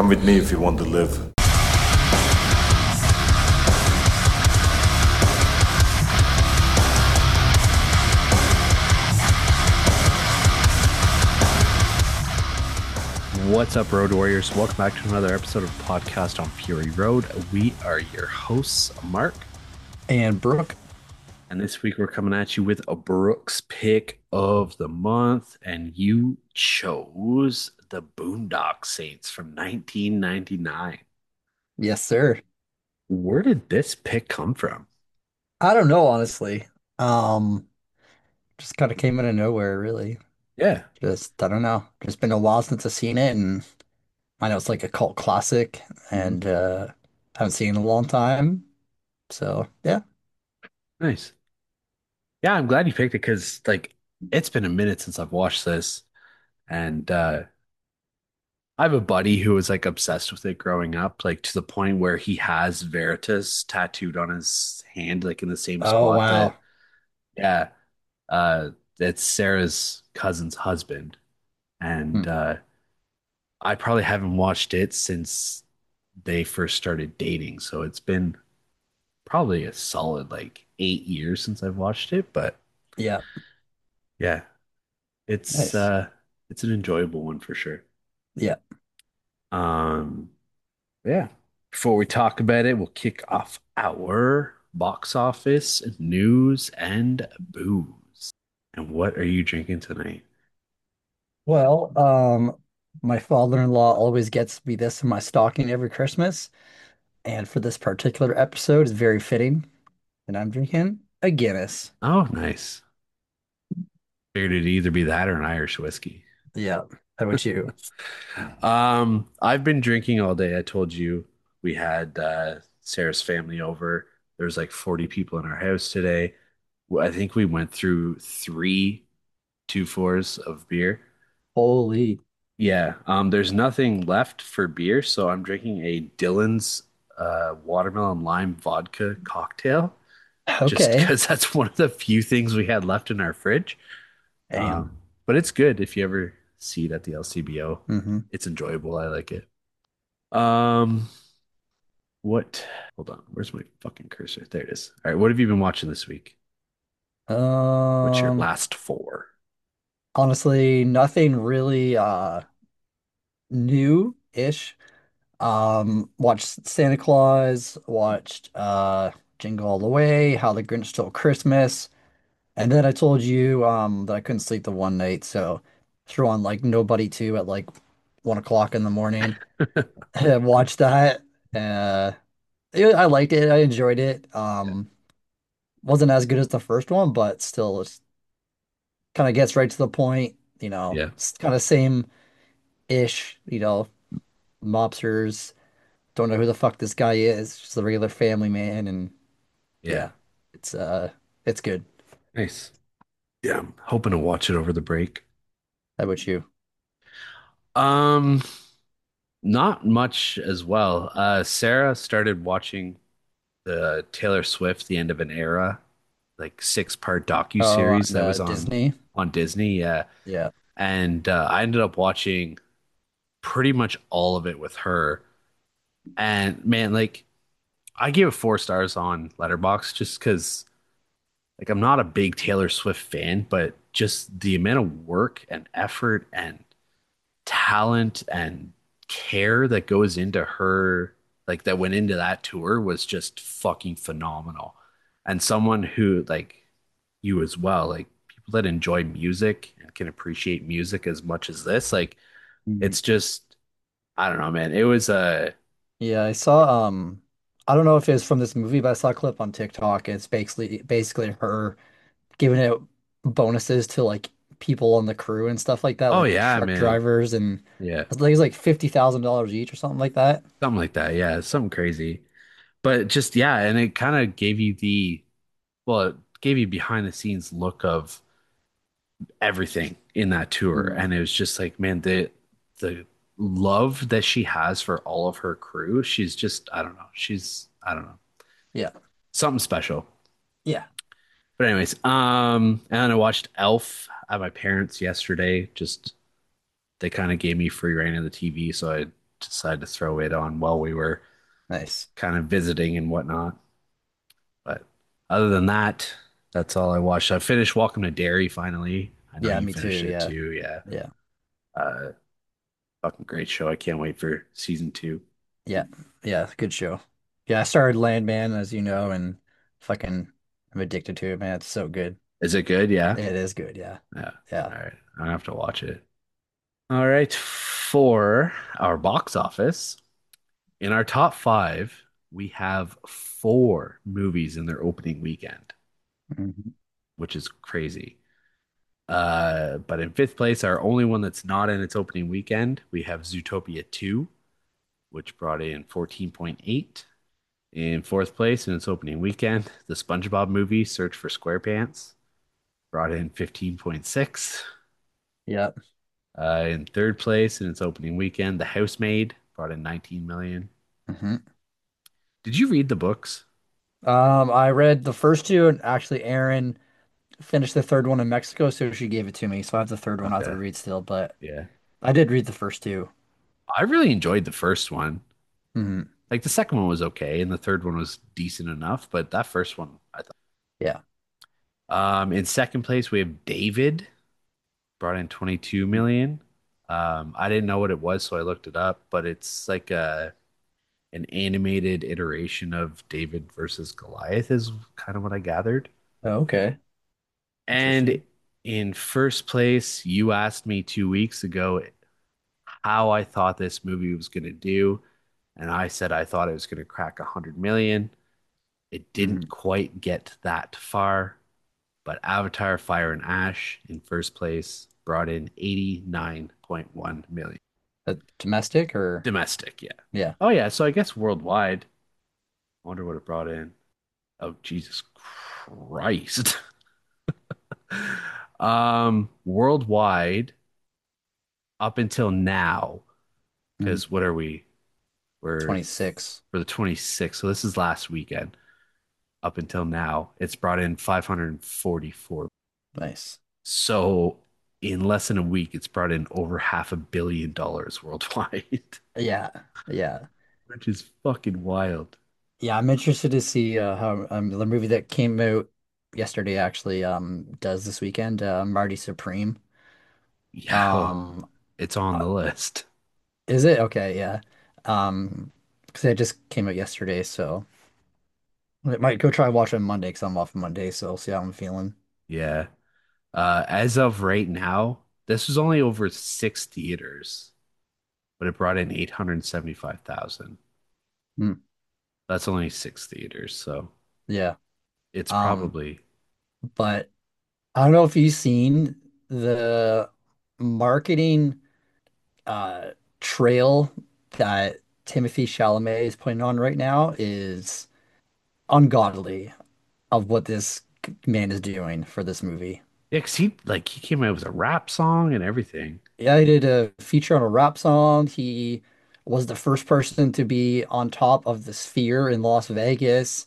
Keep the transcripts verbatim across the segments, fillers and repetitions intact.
Come with me if you want to live. What's up, Road Warriors? Welcome back to another episode of Podcast on Fury Road. We are your hosts, Mark and Brooke. And this week we're coming at you with a Brooks pick of the month. And you chose the Boondock Saints from nineteen ninety-nine. Yes, sir. Where did this pick come from? I don't know, honestly. Um, just kind of came out of nowhere, really. Yeah. Just, I don't know. It's been a while since I've seen it, and I know it's like a cult classic, Mhm. and uh, I haven't seen it in a long time. So, yeah. Nice. Yeah, I'm glad you picked it because, like, it's been a minute since I've watched this. And uh, I have a buddy who was like obsessed with it growing up, like to the point where he has Veritas tattooed on his hand, like in the same Oh, spot wow. that, yeah, uh, that's Sarah's cousin's husband. And Hmm. uh, I probably haven't watched it since they first started dating. So it's been probably a solid like eight years since I've watched it. But Yeah. yeah, it's Nice. uh, it's an enjoyable one for sure. Yeah. Um, Yeah. Before we talk about it, we'll kick off our box office news and booze. And what are you drinking tonight? Well, um, my father-in-law always gets me this in my stocking every Christmas, and for this particular episode, it's very fitting. And I'm drinking a Guinness. Oh, nice. Figured it'd either be that or an Irish whiskey. Yeah. How about you? Um, I've been drinking all day. I told you we had uh, Sarah's family over. There's like forty people in our house today. Well, I think we went through three two fours of beer. Holy. Yeah, um, there's nothing left for beer, so I'm drinking a Dylan's uh, watermelon lime vodka cocktail just Okay. because that's one of the few things we had left in our fridge. Damn. Um, but it's good if you ever see it at the L C B O. Hmm. It's enjoyable. I like it. Um, what? Hold on. Where's my fucking cursor? There it is. All right. What have you been watching this week? What's your Um, last four? honestly, nothing really uh new-ish. Um, watched Santa Claus, watched uh Jingle All the Way, How the Grinch Stole Christmas, and then I told you um that I couldn't sleep the one night, so threw on like Nobody two at like one o'clock in the morning. Watched that. Uh, yeah, I liked it. I enjoyed it. Um, wasn't as good as the first one, but still, kind of gets right to the point. You know, Yeah. it's kind of same-ish. You know, mobsters don't know who the fuck this guy is. Just a regular family man, and Yeah. yeah, it's uh, it's good. Nice. Yeah. I'm hoping to watch it over the break. How about you? Um, Not much as well. Uh, Sarah started watching the Taylor Swift, The End of an Era, like six part docu Oh, series on that uh, was on Disney. on Disney. Yeah, Yeah. and uh, I ended up watching pretty much all of it with her. And man, like I gave it four stars on Letterboxd just because like I'm not a big Taylor Swift fan, but just the amount of work and effort and talent and care that goes into her like that went into that tour was just fucking phenomenal. And someone who like you as well, like people that enjoy music and can appreciate music as much as this, like Mhm. it's just I don't know, man. It was a Yeah, I saw um I don't know if it's from this movie, but I saw a clip on TikTok. It's basically basically her giving it bonuses to like people on the crew and stuff like that, oh like the yeah, truck man. drivers, and Yeah. I think it's like fifty thousand dollars each or something like that. Something like that. Yeah, something crazy. But just yeah, and it kind of gave you the well, it gave you behind the scenes look of everything in that tour. Mm. And it was just like, man, the the love that she has for all of her crew, she's just, I don't know, she's, I don't know, Yeah. something special. Yeah. But anyways, um, and then I watched Elf at my parents yesterday. Just they kind of gave me free reign of the T V, so I decided to throw it on while we were Nice. kind of visiting and whatnot. But other than that, that's all I watched. I finished Welcome to Derry finally. I know Yeah, you me too. finished it Yeah. too. Yeah. Yeah. Uh, Fucking great show. I can't wait for season two. Yeah. Yeah. Good show. Yeah, I started Landman, as you know, and fucking I'm addicted to it, man. It's so good. Is it good? Yeah. It is good. Yeah. Yeah. Yeah. All right. I have to watch it. All right. For our box office, in our top five, we have four movies in their opening weekend, Mhm. which is crazy. Uh, but in fifth place, our only one that's not in its opening weekend, we have Zootopia two, which brought in fourteen point eight. In fourth place, in its opening weekend, the SpongeBob movie, Search for SquarePants, brought in fifteen point six. Yeah. Uh, in third place, in its opening weekend, The Housemaid brought in nineteen million. hmm Did you read the books? Um, I read the first two, and actually, Aaron finished the third one in Mexico, so she gave it to me. So I have the third one I have to Okay. read still, but Yeah. I did read the first two. I really enjoyed the first one. hmm Like the second one was okay, and the third one was decent enough, but that first one, I thought. Yeah. Um, in second place, we have David, brought in twenty-two million. Um, I didn't know what it was, so I looked it up, but it's like a an animated iteration of David versus Goliath is kind of what I gathered. Oh, okay. And Interesting. in first place, you asked me two weeks ago how I thought this movie was going to do, and I said I thought it was going to crack one hundred million. It didn't Mhm. quite get that far, but Avatar Fire and Ash in first place brought in eighty-nine point one million. Uh, domestic or Domestic, yeah. yeah. Oh, yeah. So I guess worldwide, I wonder what it brought in. Oh, Jesus Christ. Um, worldwide, up until now, Mhm. because what are we? We're twenty-six. for the twenty-sixth. So this is last weekend. Up until now, it's brought in five hundred forty-four. Nice. So in less than a week, it's brought in over half a billion dollars worldwide, Yeah. Yeah. which is fucking wild. Yeah, I'm interested to see uh, how um, the movie that came out yesterday actually um does this weekend, uh, Marty Supreme. Yeah, oh, Um, it's on uh, the list. is it? Okay, yeah. Um, because it just came out yesterday, so I might go try and watch it on Monday because I'm off Monday, so I'll see how I'm feeling. Yeah. Uh, as of right now, this was only over six theaters, but it brought in eight hundred seventy-five thousand. Hmm. That's only six theaters, so Yeah. it's Um, probably but I don't know if you've seen the marketing uh trail that Timothy Chalamet is putting on right now is ungodly of what this man is doing for this movie. yeah, 'cause he like he came out with a rap song and everything. Yeah, he did a feature on a rap song. He was the first person to be on top of the Sphere in Las Vegas.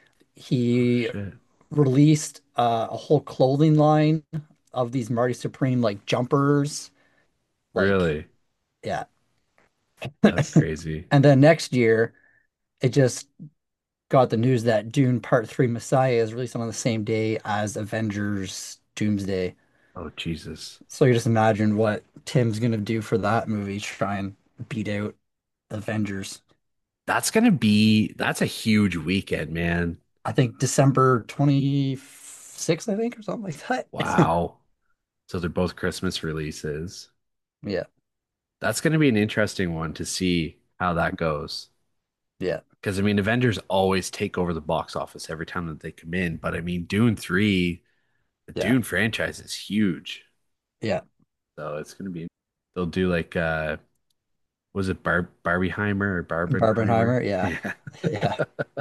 Oh He shit. released uh, a whole clothing line of these Marty Supreme like jumpers. Like, Really? yeah. That's crazy. And then next year, it just got the news that Dune Part three Messiah is released on the same day as Avengers Doomsday. Oh Jesus. So you just imagine what Tim's gonna do for that movie, try and beat out Avengers. That's gonna be that's a huge weekend, man. I think December twenty-sixth, I think, or something like that. Wow. So they're both Christmas releases. Yeah, That's gonna be an interesting one to see how that goes. yeah, Because I mean, Avengers always take over the box office every time that they come in. But I mean, Dune three, the yeah, Dune franchise is huge. yeah. So it's gonna be they'll do like uh was it Bar Barbieheimer or Barbenheimer? Barbenheimer, yeah, Yeah. yeah.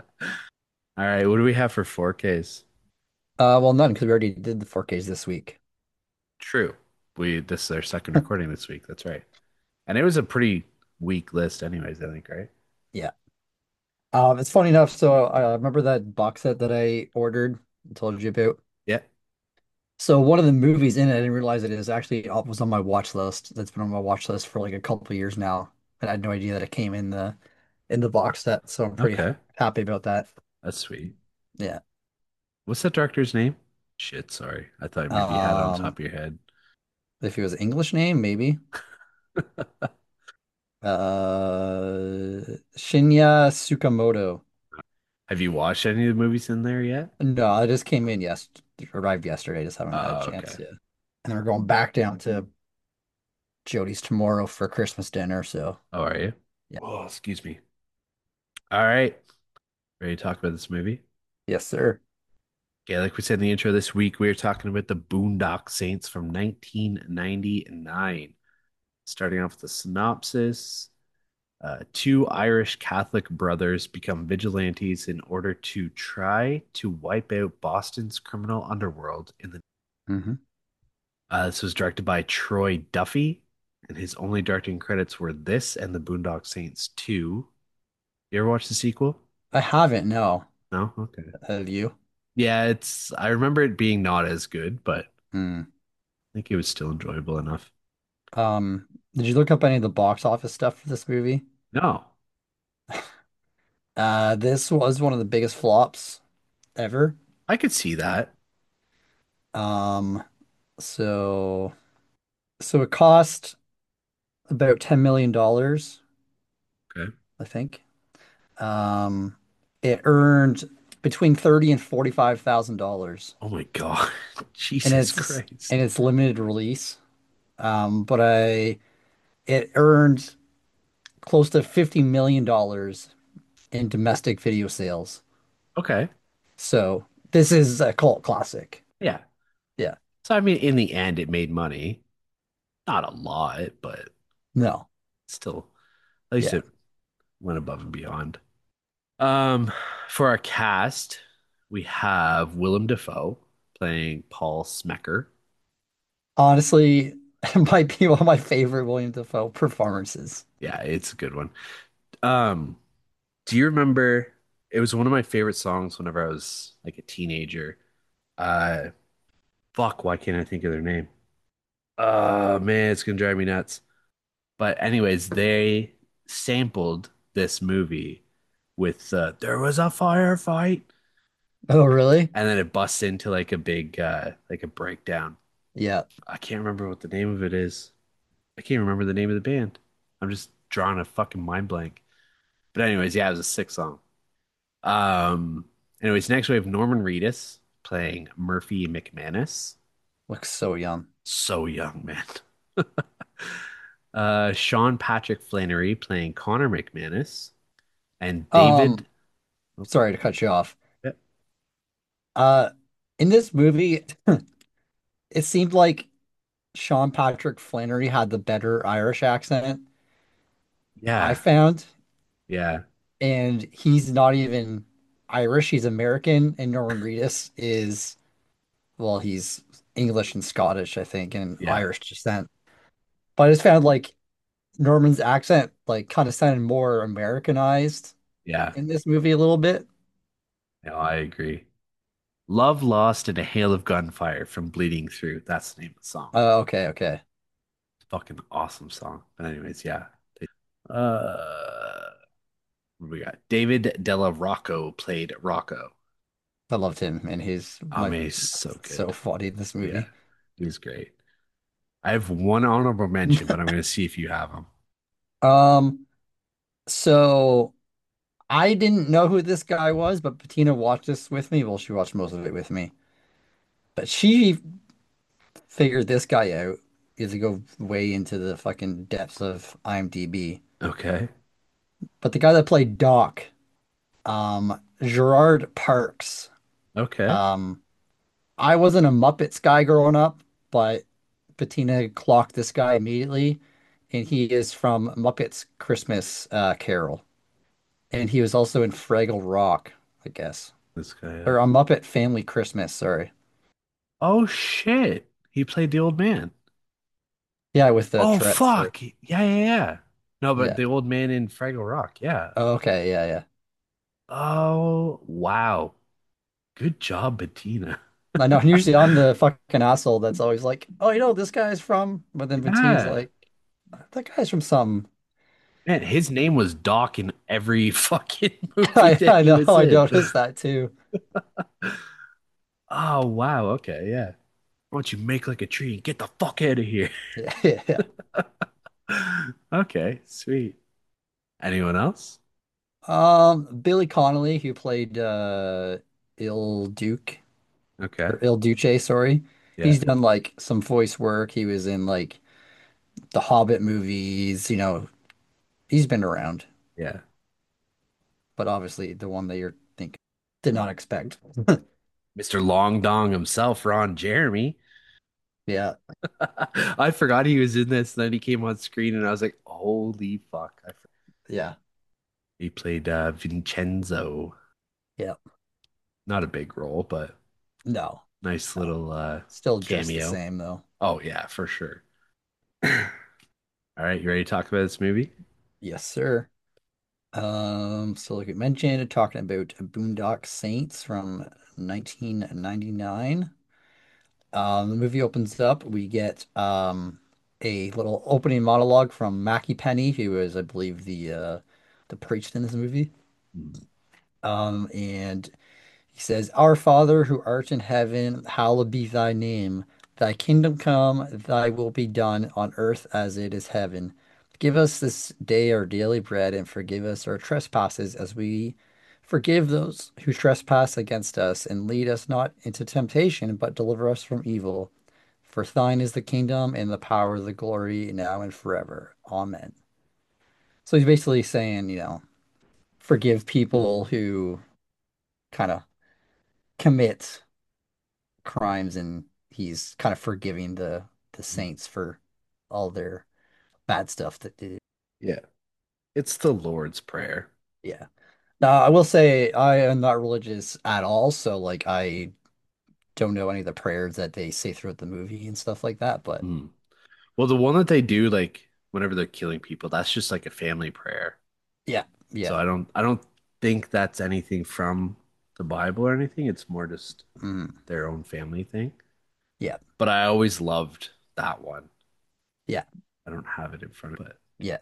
All right, what do we have for four Ks? Uh, well, none because we already did the four Ks this week. True. We This is our second recording this week. That's right. And it was a pretty weak list anyways, I think, right? Yeah. Um, it's funny enough. So I remember that box set that I ordered and told you about. Yeah. So one of the movies in it, I didn't realize it is actually uh, was on my watch list. That's been on my watch list for like a couple of years now. and I had no idea that it came in the in the box set, so I'm pretty Okay, happy about that. that's sweet. Yeah. What's that director's name? Shit, sorry. I thought maybe you had it on top Um, of your head. if it was an English name, maybe. Uh, Shinya Tsukamoto. Have you watched any of the movies in there yet? No, I just came in yes, arrived yesterday. Just haven't had a Oh, chance okay. yet. And then we're going back down to Jody's tomorrow for Christmas dinner. So How are you? yeah, Oh, excuse me. All right. Ready to talk about this movie? yes, sir. Okay, like we said in the intro this week, we are talking about the Boondock Saints from nineteen ninety-nine. Starting off with the synopsis. Uh, two Irish Catholic brothers become vigilantes in order to try to wipe out Boston's criminal underworld in the Hmm. uh, this was directed by Troy Duffy, and his only directing credits were this and the Boondock Saints two. You ever watch the sequel? I haven't. No, No? Okay. have you? Yeah, it's I remember it being not as good, but I Hmm. think it was still enjoyable enough. Um, did you look up any of the box office stuff for this movie? No, Uh, this was one of the biggest flops ever. I could see that. Um, so so it cost about ten million dollars, Okay. I think. Um, it earned between thirty and forty-five thousand dollars, Oh my God. and Jesus it's Christ. and it's limited release. Um, but I it earned close to fifty million dollars in domestic video sales. Okay. So this is a cult classic. Yeah. Yeah. So I mean, in the end, it made money. Not a lot, but No. still, at least Yeah. it went above and beyond. Um, for our cast, we have Willem Dafoe playing Paul Smecker. Honestly, it might be one of my favorite William Dafoe performances. Yeah, it's a good one. Um, do you remember? It was one of my favorite songs whenever I was like a teenager. Uh, fuck, why can't I think of their name? Uh, man, it's gonna drive me nuts. But anyways, they sampled this movie with uh, "There was a firefight," Oh, really? and then it busts into like a big, uh, like a breakdown. Yeah. I can't remember what the name of it is. I can't remember the name of the band. I'm just drawing a fucking mind blank. But anyways, yeah, it was a sick song. Um, anyways, next we have Norman Reedus playing Murphy McManus. Looks so young. So young, man. Uh, Sean Patrick Flannery playing Connor McManus, and David. Um, sorry to cut you off. Yeah, Uh, in this movie, it seemed like Sean Patrick Flannery had the better Irish accent I yeah, found, yeah, and he's not even Irish, he's American, and Norman Reedus is, well, he's English and Scottish, I think, and yeah, Irish descent. But I just found like Norman's accent like kind of sounded more Americanized yeah. in this movie a little bit. No, I agree. Love Lost in a Hail of Gunfire from Bleeding Through. That's the name of the song. Oh, okay, okay. Fucking awesome song. But anyways, yeah. Uh, what do we got? David Della Rocco played Rocco. I loved him and he's I my mean, he's so so good. funny in this Yeah, movie. he's great. I have one honorable mention, but I'm going to see if you have him. Um, so I didn't know who this guy was, but Bettina watched this with me. Well, she watched most of it with me. But she figured this guy out. You have to go way into the fucking depths of IMDb. Okay. But the guy that played Doc, um, Gerard Parks. Okay. Um, I wasn't a Muppets guy growing up, but Bettina clocked this guy immediately, and he is from Muppets Christmas uh, Carol, and he was also in Fraggle Rock, I guess, This guy. or Uh... a Muppet Family Christmas. Sorry, Oh shit! He played the old man. yeah, with the Oh Tourette's. Or, fuck! Yeah, yeah, yeah. No, but yeah. the old man in Fraggle Rock. Yeah. Oh, okay, yeah, yeah. Oh wow! Good job, Bettina. I know. And usually I'm the fucking asshole that's always like, "Oh, you know, this guy's from," but then Bettina's Yeah. like, "That guy's from some." Man, his name was Doc in every fucking movie I that I he know, was I in. noticed that too. Oh, wow. Okay, yeah. Why don't you make like a tree and get the fuck out of here? Yeah, yeah. Okay, sweet. Anyone else? Um, Billy Connolly, who played uh Il Duke Okay. or Il Duce, sorry. Yeah. He's done like some voice work. He was in like the Hobbit movies, you know, he's been around, Yeah. but obviously the one that you're thinking did not expect. mister Long Dong himself, Ron Jeremy. Yeah, I forgot he was in this. Then he came on screen and I was like, holy fuck. I forgot. yeah, He played uh, Vincenzo. yeah. Not a big role, but No, nice no. little uh, Still dressed the cameo. same though. Oh, yeah, for sure. All right, you ready to talk about this movie? Yes, sir. Um, so like I mentioned, talking about Boondock Saints from nineteen ninety-nine. Um, the movie opens up. We get um a little opening monologue from Mackie Penny, who is, I believe, the uh the priest in this movie. Mm. Um, and he says, Our Father who art in heaven, hallowed be thy name. Thy kingdom come, thy will be done on earth as it is heaven. Give us this day our daily bread, and forgive us our trespasses as we forgive those who trespass against us. And lead us not into temptation, but deliver us from evil. For thine is the kingdom and the power, the glory, now and forever. Amen. So he's basically saying, you know, forgive people who kind of commit crimes, and he's kind of forgiving the the saints for all their bad stuff that they did. Yeah, it's the Lord's Prayer. Yeah. Now, I will say I am not religious at all, so like I don't know any of the prayers that they say throughout the movie and stuff like that, but Mm. Well, the one that they do, like whenever they're killing people, that's just like a family prayer. yeah, So yeah. I don't, I don't think that's anything from the Bible or anything. It's more just Mm, their own family thing. yeah, But I always loved that one. yeah, I don't have it in front of it. yeah.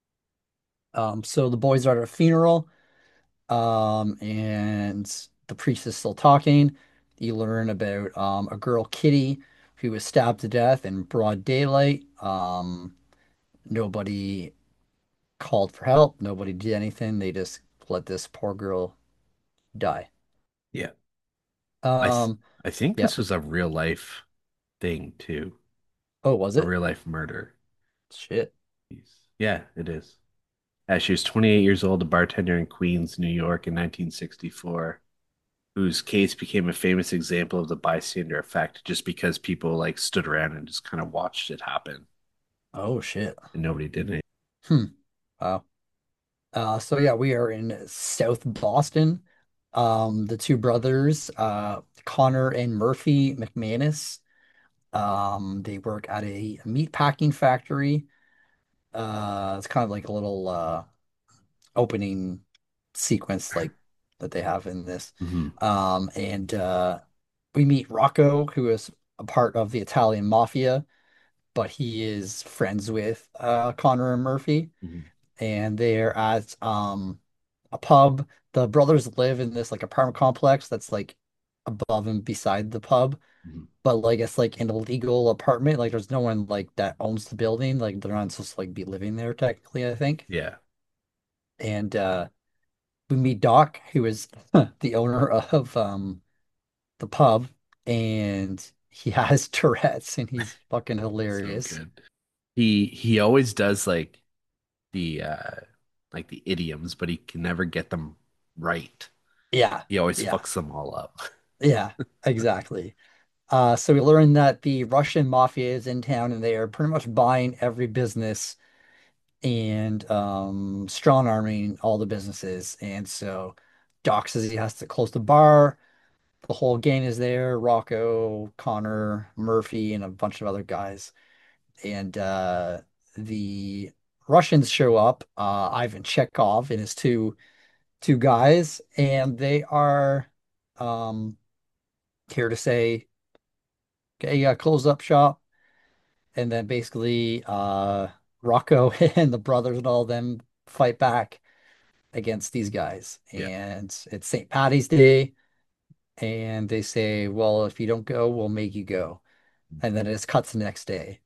Um, so the boys are at a funeral, um, and the priest is still talking. You learn about um a girl, Kitty, who was stabbed to death in broad daylight. Um, nobody called for help. Nobody did anything. They just let this poor girl die. Yeah. I th Um, I think yep. this was a real life thing too. Oh, was A it? real life murder. Shit. Jeez. Yeah, it is. Yeah, she was twenty-eight years old, a bartender in Queens, New York in nineteen sixty-four, whose case became a famous example of the bystander effect just because people like stood around and just kind of watched it happen Oh, shit. and nobody did anything. Hmm. Wow. Uh, so yeah, we are in South Boston. Um, the two brothers, uh, Connor and Murphy McManus, um, they work at a meat packing factory. Uh, it's kind of like a little uh opening sequence like that they have in this. Hmm. Um, and uh, we meet Rocco, who is a part of the Italian mafia, but he is friends with uh, Connor and Murphy, Hmm. and they're at um, a pub. The brothers live in this like apartment complex that's like above and beside the pub, Hmm. but like it's like an illegal apartment. Like there's no one like that owns the building. Like they're not supposed to like be living there technically, I think. Yeah. And uh, we meet Doc, who is the owner of um the pub, and he has Tourette's, and he's fucking So hilarious. good. He he always does like the uh like the idioms, but he can never get them right. Yeah, He always yeah, fucks them all up. yeah, exactly. Uh, so we learned that the Russian mafia is in town, and they are pretty much buying every business and um, strong arming all the businesses. And so Doc says he has to close the bar. The whole gang is there, Rocco, Connor, Murphy, and a bunch of other guys. And uh, the Russians show up, uh, Ivan Chekhov and his two two guys, and they are um, here to say, okay, uh, close up shop. And then basically uh, Rocco and the brothers and all of them fight back against these guys. Yeah. And it's Saint Patty's Day, and they say, well, if you don't go, we'll make you go. And then it just cuts the next day.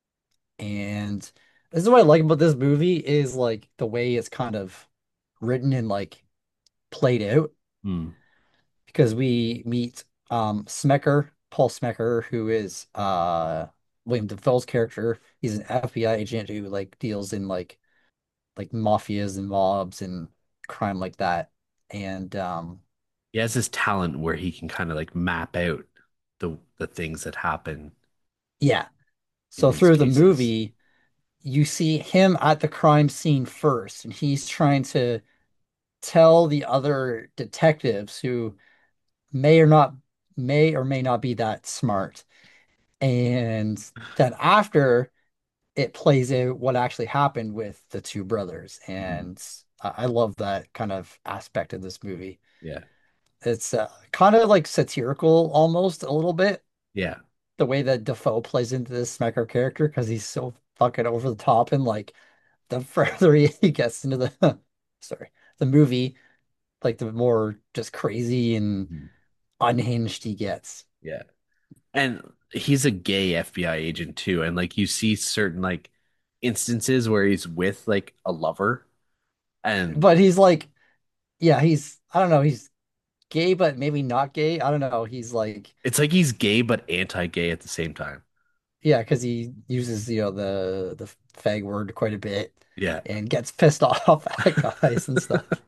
And this is what I like about this movie is like the way it's kind of written and like played out Mm. because we meet um Smecker, Paul Smecker, who is uh William Dafoe's character. He's an F B I agent who like deals in like like mafias and mobs and crime like that. And um He has this talent where he can kind of like map out the the things that happen yeah. in So these through the cases. movie, you see him at the crime scene first, and he's trying to tell the other detectives who may or not may or may not be that smart. And then after it plays out what actually happened with the two brothers. Mhm. And I I love that kind of aspect of this movie. Yeah. It's uh, kind of like satirical almost a little bit, Yeah. the way that Defoe plays into this Smecker character because he's so fucking over the top and like the further he gets into the sorry, the movie, like the more just crazy and Mhm. unhinged he gets. Yeah. And he's a gay F B I agent too. And like you see certain like instances where he's with like a lover and But he's like, yeah, he's I don't know, he's gay, but maybe not gay. I don't know. He's like, it's like he's gay but anti-gay at the same time. yeah, because he uses, you know, the the fag word quite a bit Yeah. and gets pissed off at guys and stuff.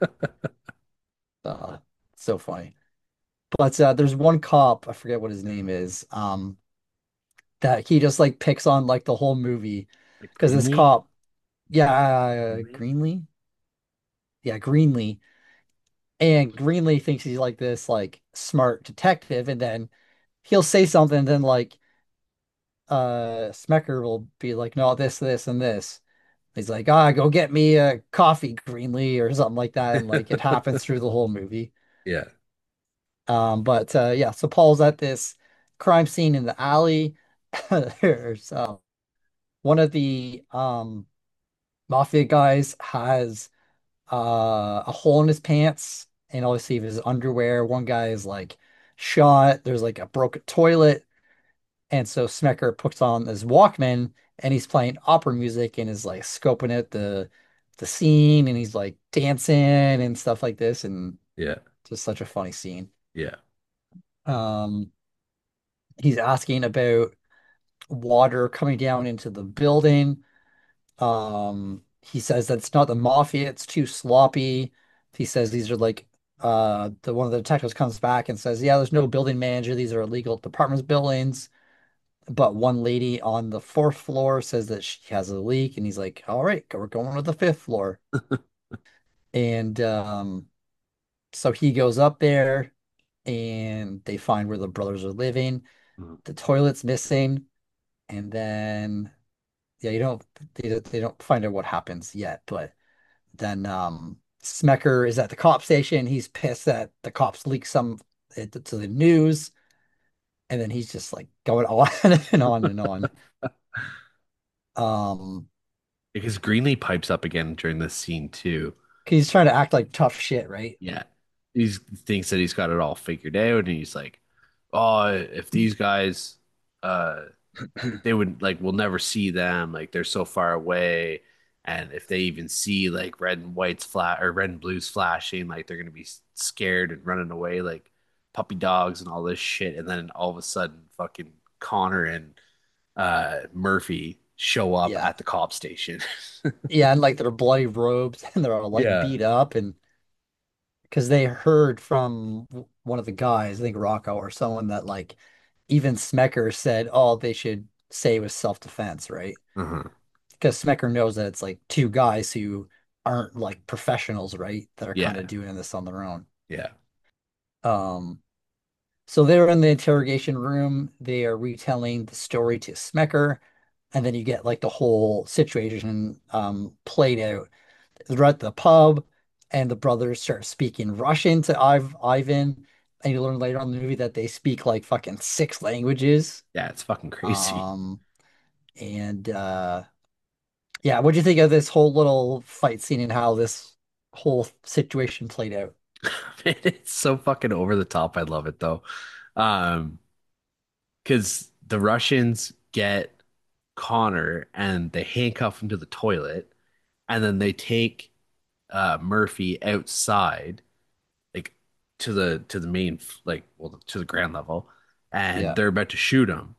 Uh, so funny. But uh, there's one cop, I forget what his name is, um, that he just like picks on like the whole movie Like because this Greenlee? cop, yeah, uh, Greenlee? Greenlee, yeah, Greenlee, and Greenlee thinks he's like this like smart detective, and then he'll say something, and then like uh Smecker will be like, no, this, this, and this. He's like, ah, go get me a coffee, Greenlee, or something like that, and like it happens through the whole movie. Yeah. Um, but uh, yeah, so Paul's at this crime scene in the alley. There's uh, one of the um, mafia guys has uh, a hole in his pants, and obviously his underwear. One guy is like shot. There's like a broken toilet, and so Smecker puts on his Walkman, and he's playing opera music and is like scoping out the the scene, and he's like dancing and stuff like this, and Yeah. just such a funny scene. Yeah. Um, he's asking about water coming down into the building. Um, he says that it's not the mafia, it's too sloppy. He says these are like uh the one of the detectives comes back and says, yeah, there's no building manager, these are illegal departments buildings. But one lady on the fourth floor says that she has a leak, and he's like, all right, we're going to the fifth floor. And um, so he goes up there and they find where the brothers are living. Mhm. The toilet's missing, and then yeah, you don't they, don't- they don't find out what happens yet, but then um Smecker is at the cop station. He's pissed that the cops leaked some it, to the news, and then he's just like going on and on and on. Um, Because Greenlee pipes up again during this scene too. he's trying to act like tough shit, right? Yeah. He thinks that he's got it all figured out and he's like, oh, if these guys uh they would like we'll never see them, like they're so far away. And if they even see like red and whites flat or red and blues flashing, like they're gonna be scared and running away like puppy dogs and all this shit. And then all of a sudden fucking Connor and uh Murphy show up Yeah. at the cop station. Yeah, and like their bloody robes and they're all like Yeah. beat up and because they heard from w- one of the guys, I think Rocco or someone that like even Smecker said, oh, they should say it was self-defense, right? Uh-huh. Because Smecker knows that it's like two guys who aren't like professionals, right? That are kind of Yeah. doing this on their own. Yeah. Um, so they're in the interrogation room. They are retelling the story to Smecker, and then you get like the whole situation um played out. They're at the pub, and the brothers start speaking Russian to Iv Ivan, and you learn later on in the movie that they speak like fucking six languages. Yeah, it's fucking crazy. Um, and uh Yeah, what'd you think of this whole little fight scene and how this whole situation played out? Man, it's so fucking over the top. I love it though. Um, because the Russians get Connor and they handcuff him to the toilet, and then they take uh Murphy outside, like to the to the main like well to the ground level, and Yeah, they're about to shoot him,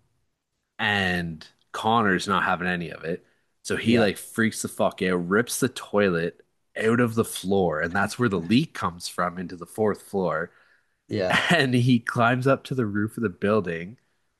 and Connor's not having any of it. So he yeah, like freaks the fuck out, rips the toilet out of the floor, and that's where the leak comes from into the fourth floor. yeah. And he climbs up to the roof of the building,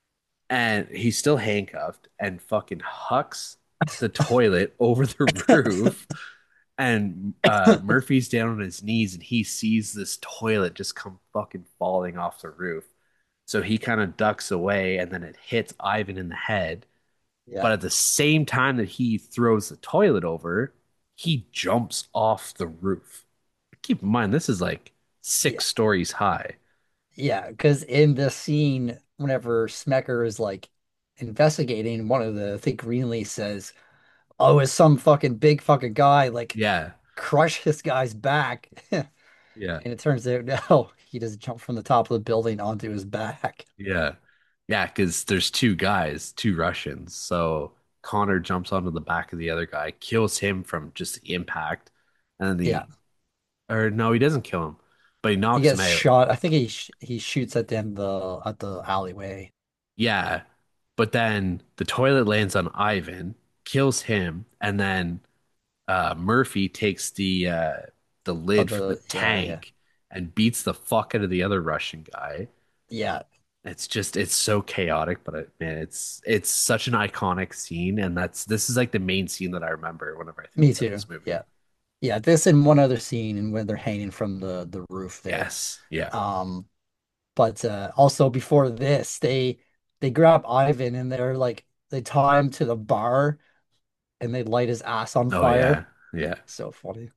and he's still handcuffed and fucking hucks the toilet over the roof. And uh, Murphy's down on his knees and he sees this toilet just come fucking falling off the roof. So he kind of ducks away and then it hits Ivan in the head. But Yeah, at the same time that he throws the toilet over, he jumps off the roof. Keep in mind, this is like yeah, six stories high. yeah. Because in the scene, whenever Smecker is like investigating, one of the I think Greenlee says, "Oh, is some fucking big fucking guy like Yeah, crush this guy's back?" yeah, And it turns out no, he just jumped from the top of the building onto his back. yeah. Yeah, because there's two guys, two Russians. So Connor jumps onto the back of the other guy, kills him from just the impact, and then Yeah, the or no, he doesn't kill him, but he he knocks him gets out. shot. I think he sh he shoots at them the at the alleyway. Yeah, but then the toilet lands on Ivan, kills him, and then uh, Murphy takes the uh, the Of lid from the the yeah, yeah, tank and beats the fuck out of the other Russian guy. yeah. It's just it's so chaotic, but it, man, it's it's such an iconic scene, and that's this is like the main scene that I remember whenever I think Me about too. this movie. Yeah. Yeah, this and one other scene and when they're hanging from the the roof there. Yes, yeah, Um, but uh also before this, they they grab Ivan and they're like they tie him to the bar and they light his ass on oh yeah, fire. yeah, So funny.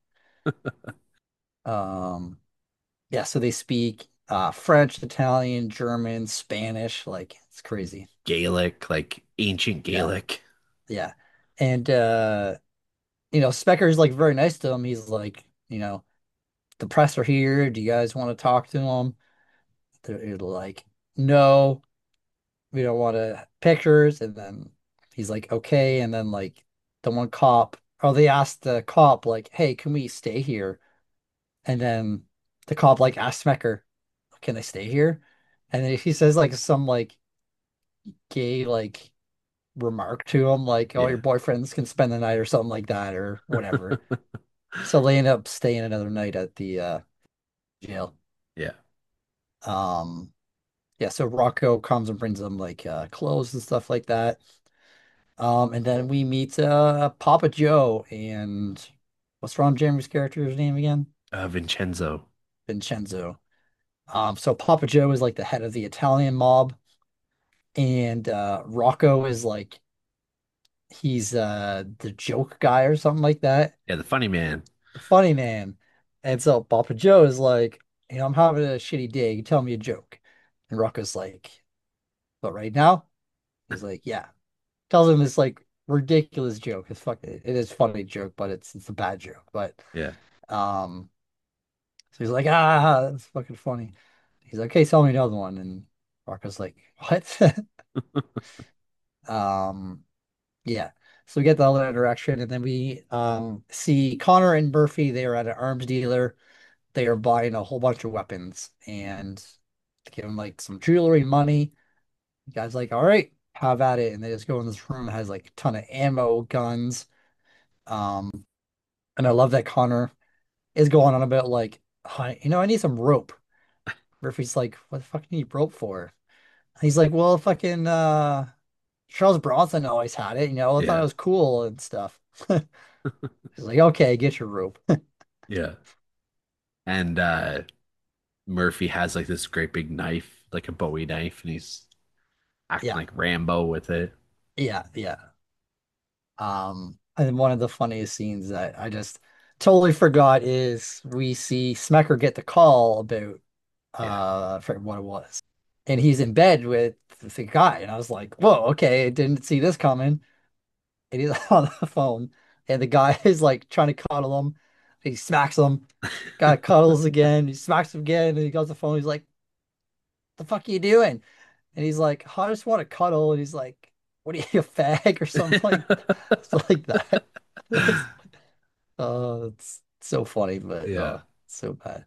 Um, yeah, so they speak uh French, Italian, German, Spanish, like it's crazy. Gaelic, like ancient Yeah, Gaelic. yeah. And uh, you know, Specker's like very nice to him. He's like, you know, the press are here. Do you guys want to talk to him? They're like, no, we don't want to pictures. And then he's like, okay. And then like the one cop, or they asked the cop, like, hey, can we stay here? And then the cop like asked Smecker, can they stay here? And then he says like some like gay like remark to him, like, oh, your Yeah, boyfriends can spend the night or something like that or whatever. So they end up staying another night at the uh jail. yeah. Um yeah, so Rocco comes and brings them like uh clothes and stuff like that. Um, and then we meet uh Papa Joe and what's Ron Jeremy's character's name again? Uh, Vincenzo. Vincenzo. Um, so Papa Joe is like the head of the Italian mob, and uh Rocco is like he's uh the joke guy or something like that. Yeah, the funny man. The funny man. And so Papa Joe is like, you know, I'm having a shitty day. You tell me a joke. And Rocco's like, but right now? He's like, yeah. Tells him this like ridiculous joke. It's fuck it is funny joke, but it's it's a bad joke. But Yeah, um so he's like, ah, that's fucking funny. He's like, okay, tell me another one. And Rocco's like, what? Um, yeah. So we get the other interaction, and then we um see Connor and Murphy. They are at an arms dealer. They are buying a whole bunch of weapons and they give him like some jewelry, money. The guy's like, all right, have at it. And they just go in this room that has like a ton of ammo, guns. Um, and I love that Connor is going on about like, "Hi, you know, I need some rope." Murphy's like, what the fuck do you need rope for? He's like, well, fucking uh Charles Bronson always had it, you know, I thought it yeah, was cool and stuff. He's like, okay, get your rope. yeah. And uh Murphy has like this great big knife, like a Bowie knife, and he's acting Yeah, like Rambo with it. yeah, yeah. Um, and one of the funniest scenes that I just totally forgot is we see Smecker get the call about Yeah, uh I forget what it was. And he's in bed with the guy, and I was like, whoa, okay, I didn't see this coming. And he's on the phone. and the guy is like trying to cuddle him. He smacks him. Guy cuddles again. He smacks him again, and he goes to the phone. He's like, "The fuck are you doing?" And he's like, "Oh, I just want to cuddle." And he's like, "What are you, a fag or something like something like that?" It's, oh, it's so funny, but Yeah. oh, so bad.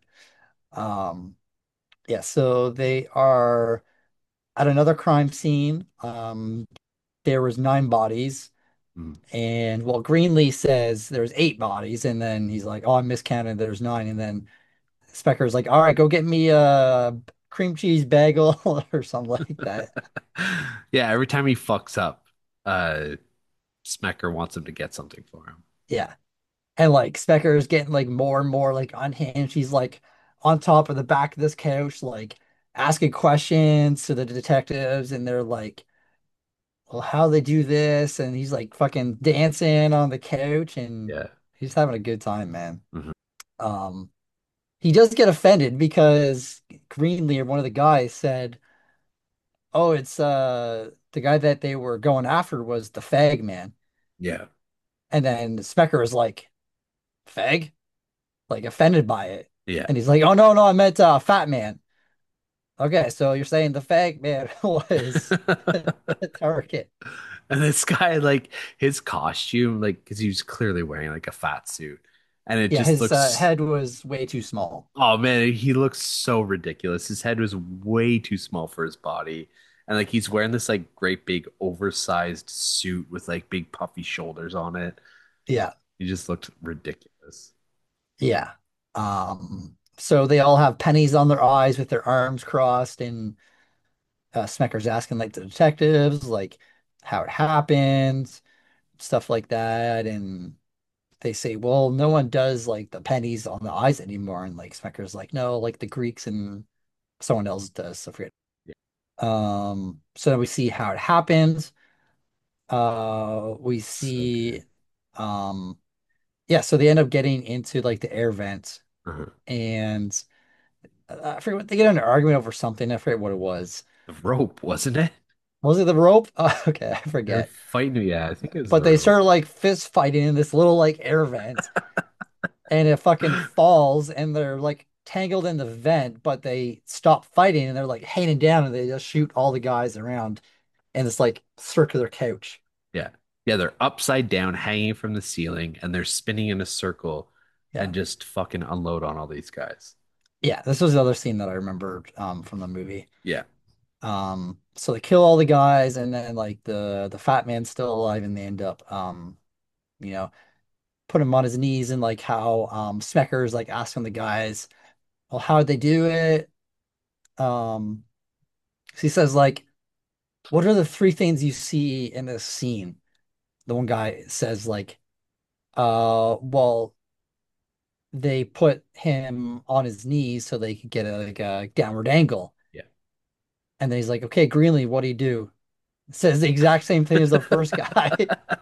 Um, yeah, so they are at another crime scene. Um, there was nine bodies, Mm. and well, Greenlee says there's eight bodies, and then he's like, "Oh, I miscounted. There's nine." And then Specker's like, "All right, go get me a cream cheese bagel or something like that." Yeah, every time he fucks up, uh Smecker wants him to get something for him. Yeah. And like Specker is getting like more and more like unhinged. He's like on top of the back of this couch, like asking questions to the detectives, and they're like, "Well, how they do this?" And he's like fucking dancing on the couch, and Yeah. he's having a good time, man. Mhm. Um, he does get offended because Greenlee, or one of the guys, said, "Oh, it's uh the guy that they were going after was the fag man." Yeah. And then Specker is like, "Fag?" Like offended by it. Yeah. And he's like, "Oh no, no, I meant uh fat man." Okay, so you're saying the fag man was the target. And this guy, like his costume, like because he was clearly wearing like a fat suit, and it Yeah, just his uh, looks. head was way too small. Oh man, he looks so ridiculous. His head was way too small for his body, and like he's wearing this like great big oversized suit with like big puffy shoulders on it. Yeah, He just looked ridiculous. yeah. Um, so they all have pennies on their eyes with their arms crossed, and uh, Smecker's asking like the detectives like how it happened, stuff like that, and they say, "Well, no one does like the pennies on the eyes anymore," and like Smecker's like, "No, like the Greeks and someone else does." I forget. Yeah, Um, so we see how it happens. Uh, we so see, good. um, yeah, so they end up getting into like the air vent, Uh-huh. and uh, I forget what they get in an argument over something. I forget what it was. The rope, wasn't it? Was it the rope? Oh, okay, I They're forget. fighting. Yeah, I think it was But the they rope. start like fist fighting in this little like air vent, and it fucking falls, and they're like tangled in the vent, but they stop fighting, and they're like hanging down, and they just shoot all the guys around in this like circular couch. Yeah. Yeah, they're upside down, hanging from the ceiling, and they're spinning in a circle Yeah. and just fucking unload on all these guys. Yeah, this was the other scene that I remembered um, from the movie. Yeah. Um, so they kill all the guys, and then like the the fat man's still alive, and they end up, um, you know, put him on his knees, and like how um, Smecker's like asking the guys, "Well, how'd they do it?" Um, so he says like, "What are the three things you see in this scene?" The one guy says like, "Uh, well, they put him on his knees so they could get a, like a downward angle." Yeah. And then he's like, "Okay, Greenlee, what do you do?" Says the exact same thing as the first guy.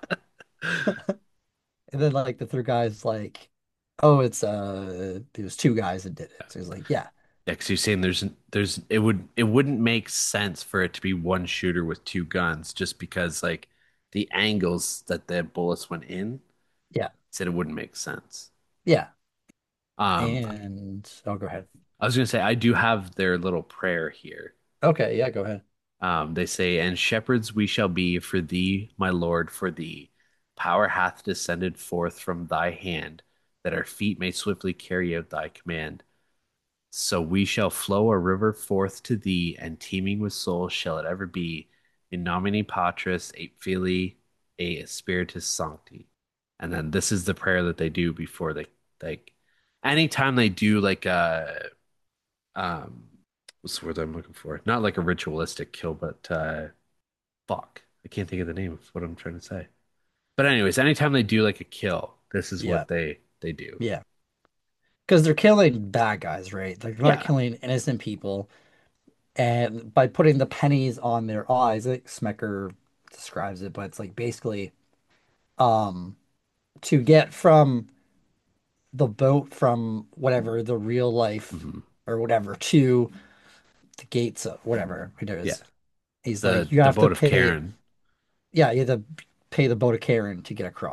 And then like the third guy's like, "Oh, it's uh it was two guys that did it." So he's like, "Yeah, Yeah, because you're saying there's there's it would it wouldn't make sense for it to be one shooter with two guns just because like the angles that the bullets went in yeah, said it wouldn't make sense. yeah." Um, And I'll go ahead. I was gonna say I do have their little prayer here. Okay, yeah, go ahead. Um, they say, "And shepherds we shall be for thee, my Lord, for thee. Power hath descended forth from thy hand, that our feet may swiftly carry out thy command. So we shall flow a river forth to thee, and teeming with souls shall it ever be. In nomine Patris et Filii et Spiritus Sancti." And then this is the prayer that they do before they like anytime they do like a um what's the word I'm looking for? Not like a ritualistic kill, but uh fuck. I can't think of the name of what I'm trying to say. But anyways, anytime they do like a kill, this is Yeah, what they they do. yeah. Because they're killing bad guys, right? They're not Yeah. killing innocent people. And by putting the pennies on their eyes, like Smecker describes it, but it's like basically um to get from the boat from whatever the real life Hmm. or whatever to the gates of whatever it Yeah. is. He's The like, you the have to boat of pay, Karen. yeah, you have to pay the boat of Karen to get across.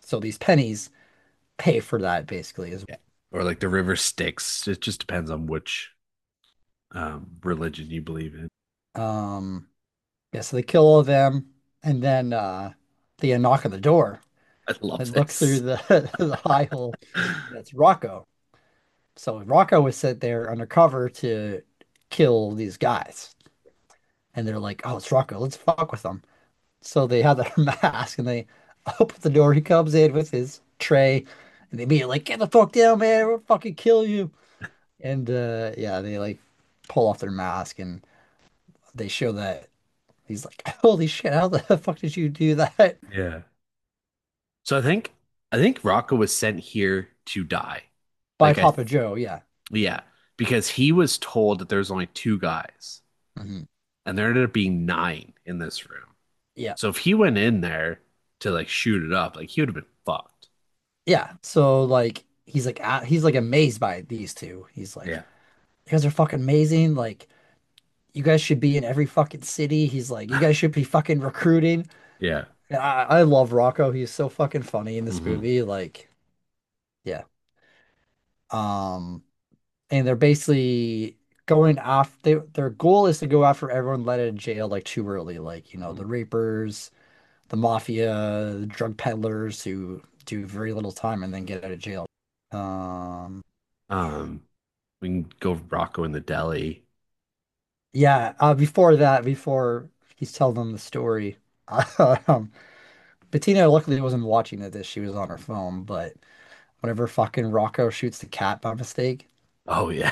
So these pennies pay for that basically as Yeah. Or like the river Styx. It just depends on which um, religion you believe in. well. Um, yeah, so they kill all of them, and then uh, they knock on the door I love and look through this. the the eye hole. That's Rocco. So Rocco was sent there undercover to kill these guys, and they're like, "Oh, it's Rocco. Let's fuck with them." So they have their mask, and they open the door. He comes in with his tray, and they immediately like, "Get the fuck down, man! We'll fucking kill you." And uh, yeah, they like pull off their mask, and they show that he's like, "Holy shit! How the fuck did you do that?" Yeah. So I think I think Rocco was sent here to die. By Like I Papa Joe, yeah. Yeah, because he was told that there's only two guys, Hmm. and there ended up being nine in this room. Yeah. So if he went in there to like shoot it up, like he would have been fucked. Yeah. So like he's like a- he's like amazed by these two. He's like, Yeah. "You guys are fucking amazing. Like you guys should be in every fucking city." He's like, "You guys should be fucking recruiting." Yeah. And I, I love Rocco. He's so fucking funny in this Hmm. movie. Like, yeah. Um, and they're basically going after they, their goal is to go after everyone let in jail like too early, like, you know, the rapers, the mafia, the drug peddlers who do very little time and then get out of jail. Um, Um, we can go Rocco in the deli. yeah, uh, before that, before he's telling them the story, um, Bettina luckily wasn't watching this. She was on her phone, but whenever fucking Rocco shoots the cat by mistake, Oh yeah.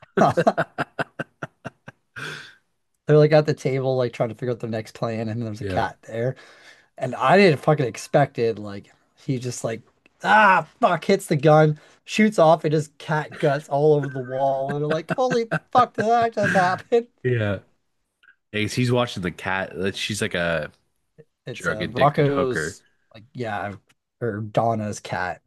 they're like at the table, like trying to figure out their next plan, and there's a Yeah. cat there. And I didn't fucking expect it. Like, he just like, ah, fuck, hits the gun, shoots off, and just cat guts all over the wall. And they're like, holy fuck, did that just happen? Yeah. Hey, he's watching the cat. like, She's like a It's drug uh, addicted hooker. Rocco's, like, yeah, or Donna's cat.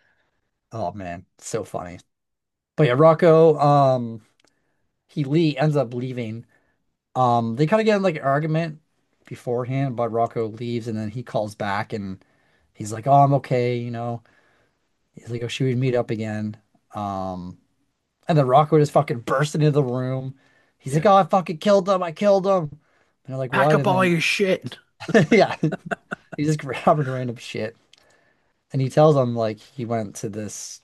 Oh man, so funny. But yeah, Rocco, um, he le ends up leaving. Um, they kind of get in like an argument beforehand, but Rocco leaves and then he calls back and he's like, "Oh, I'm okay," you know. He's like, "Oh, should we meet up again?" Um, and then Rocco just fucking burst into the room. He's like, Yeah. "Oh, I fucking killed him! I killed him!" And they're like, Pack "What?" up And all then your shit. yeah, he's just grabbing random shit. And he tells them like he went to this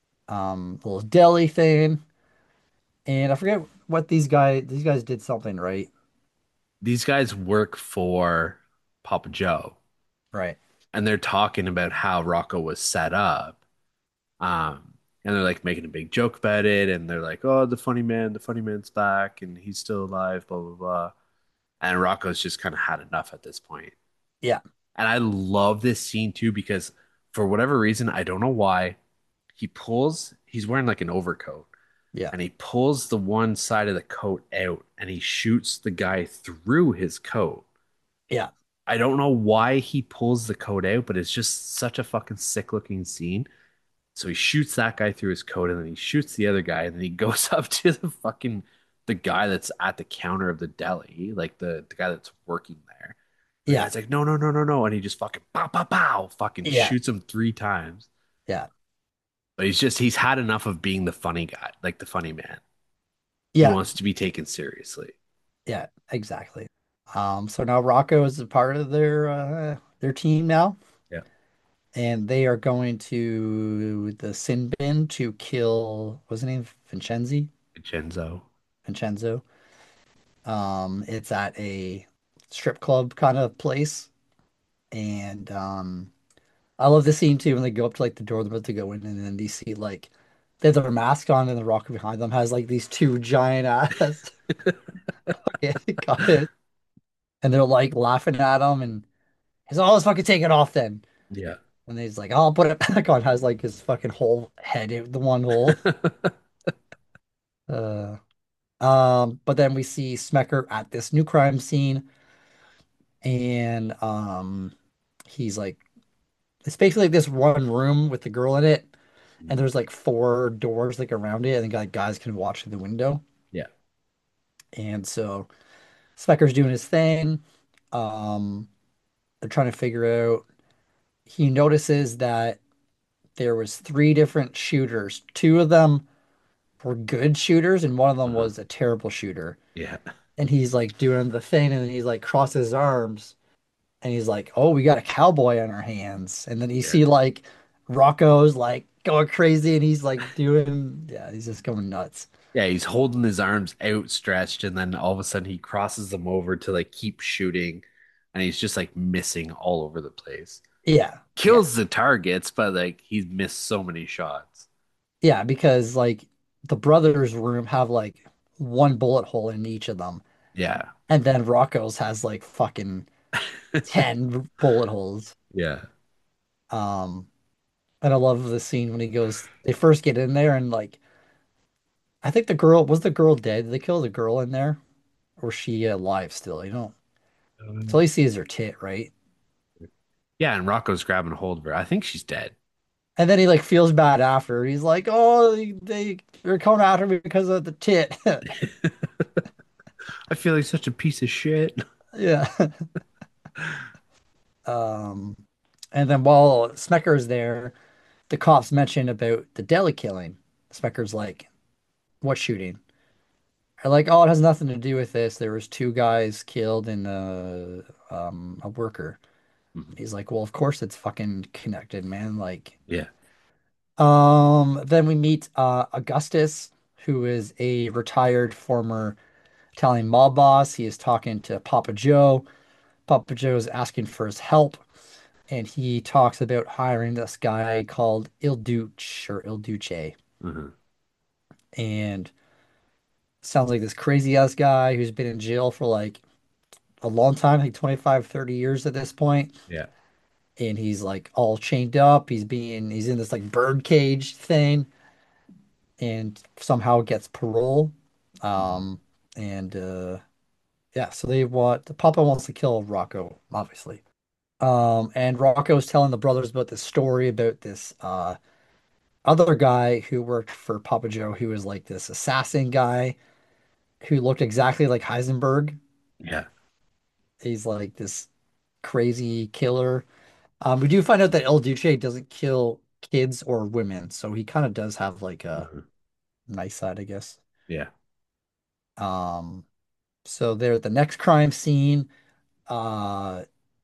um little deli thing, and I forget what these guys these guys did something right, These guys work for Papa Joe, right? and they're talking about how Rocco was set up. Um, and they're like making a big joke about it, and they're like, "Oh, the funny man, the funny man's back, and he's still alive." Blah blah blah. And Rocco's just kind of had enough at this point. Yeah, And I love this scene too because for whatever reason, I don't know why, he pulls. He's wearing like an overcoat, yeah, and he pulls the one side of the coat out, and he shoots the guy through his coat. yeah, I don't know why he pulls the coat out, but it's just such a fucking sick looking scene. So he shoots that guy through his coat, and then he shoots the other guy, and then he goes up to the fucking the guy that's at the counter of the deli, like the the guy that's working there. And the yeah, guy's like, no, no, no, no, no, and he just fucking pow, pow, pow, fucking yeah, shoots him three times. yeah, But he's just he's had enough of being the funny guy, like the funny man. He yeah, wants to be taken seriously. yeah, exactly. Um, so now Rocco is a part of their uh their team now, Yeah, and they are going to the sin bin to kill, what's his name? Vincenzi? Vincenzo. Vincenzo. Um, it's at a strip club kind of place. And um I love the scene too when they go up to like the door they're about to go in and then they see like they have their mask on and the rocker behind them has like these two giant ass guys. And they're like laughing at him and he's like, "Oh, let's fucking take it off then." Yeah. And he's like, "Oh, I'll put it back on." Has like his fucking whole head in the one hole. Uh, um, but then we see Smecker at this new crime scene, and um, he's like, it's basically like this one room with the girl in it, and there's like four doors like around it, and like guys can watch through the window. Yeah. And so Smecker's doing his thing. Um, they're trying to figure out, he notices that there was three different shooters. Two of them were good shooters, and one of them Uh-huh. was a terrible shooter. Yeah. And he's like doing the thing, and then he's like crosses his arms, and he's like, "Oh, we got a cowboy on our hands." And then you Yeah. see like Rocco's like going crazy, and he's like doing, yeah, he's just going nuts. Yeah, he's holding his arms outstretched, and then all of a sudden he crosses them over to like keep shooting, and he's just like missing all over the place. Yeah, yeah, Kills the targets, but like he's missed so many shots. yeah, because like the brothers' room have like one bullet hole in each of them, Yeah. and then Rocco's has like fucking ten bullet holes. Yeah. Um, and I love the scene when he goes, they first get in there and like, I think the girl, was the girl dead? Did they kill the girl in there? Or was she alive still? You know, so Um, all you see is her tit, right? Yeah, and Rocco's grabbing a hold of her. I think she's dead. And then he like feels bad after. He's like, oh, they, they they're coming after me because of the tit. I feel like such a piece of shit. Yeah. Um, and then while Smecker's there, the cops mention about the deli killing. Smecker's like, what shooting? Are like, oh, it has nothing to do with this. There was two guys killed and uh, um, a worker. Mhm. He's like, well, of course it's fucking connected, man. Like, Yeah. um, then we meet uh, Augustus, who is a retired former Italian mob boss. He is talking to Papa Joe. Papa Joe is asking for his help, and he talks about hiring this guy called Il Duce or Il Duce, Mhm. and sounds like this crazy ass guy who's been in jail for like a long time, like twenty-five, thirty years at this point. Yeah. And he's like all chained up. He's being, he's in this like bird cage thing and somehow gets parole. Mhm. Um, and uh, yeah, so they want, the Papa wants to kill Rocco, obviously. Um, and Rocco's telling the brothers about this story about this uh other guy who worked for Papa Joe, who was like this assassin guy who looked exactly like Heisenberg. Yeah. He's like this crazy killer. Um, we do find out that El Duce doesn't kill kids or women, so he kind of does have like a Mhm. nice side, I guess. Yeah. Um, so they're at the next crime scene, uh,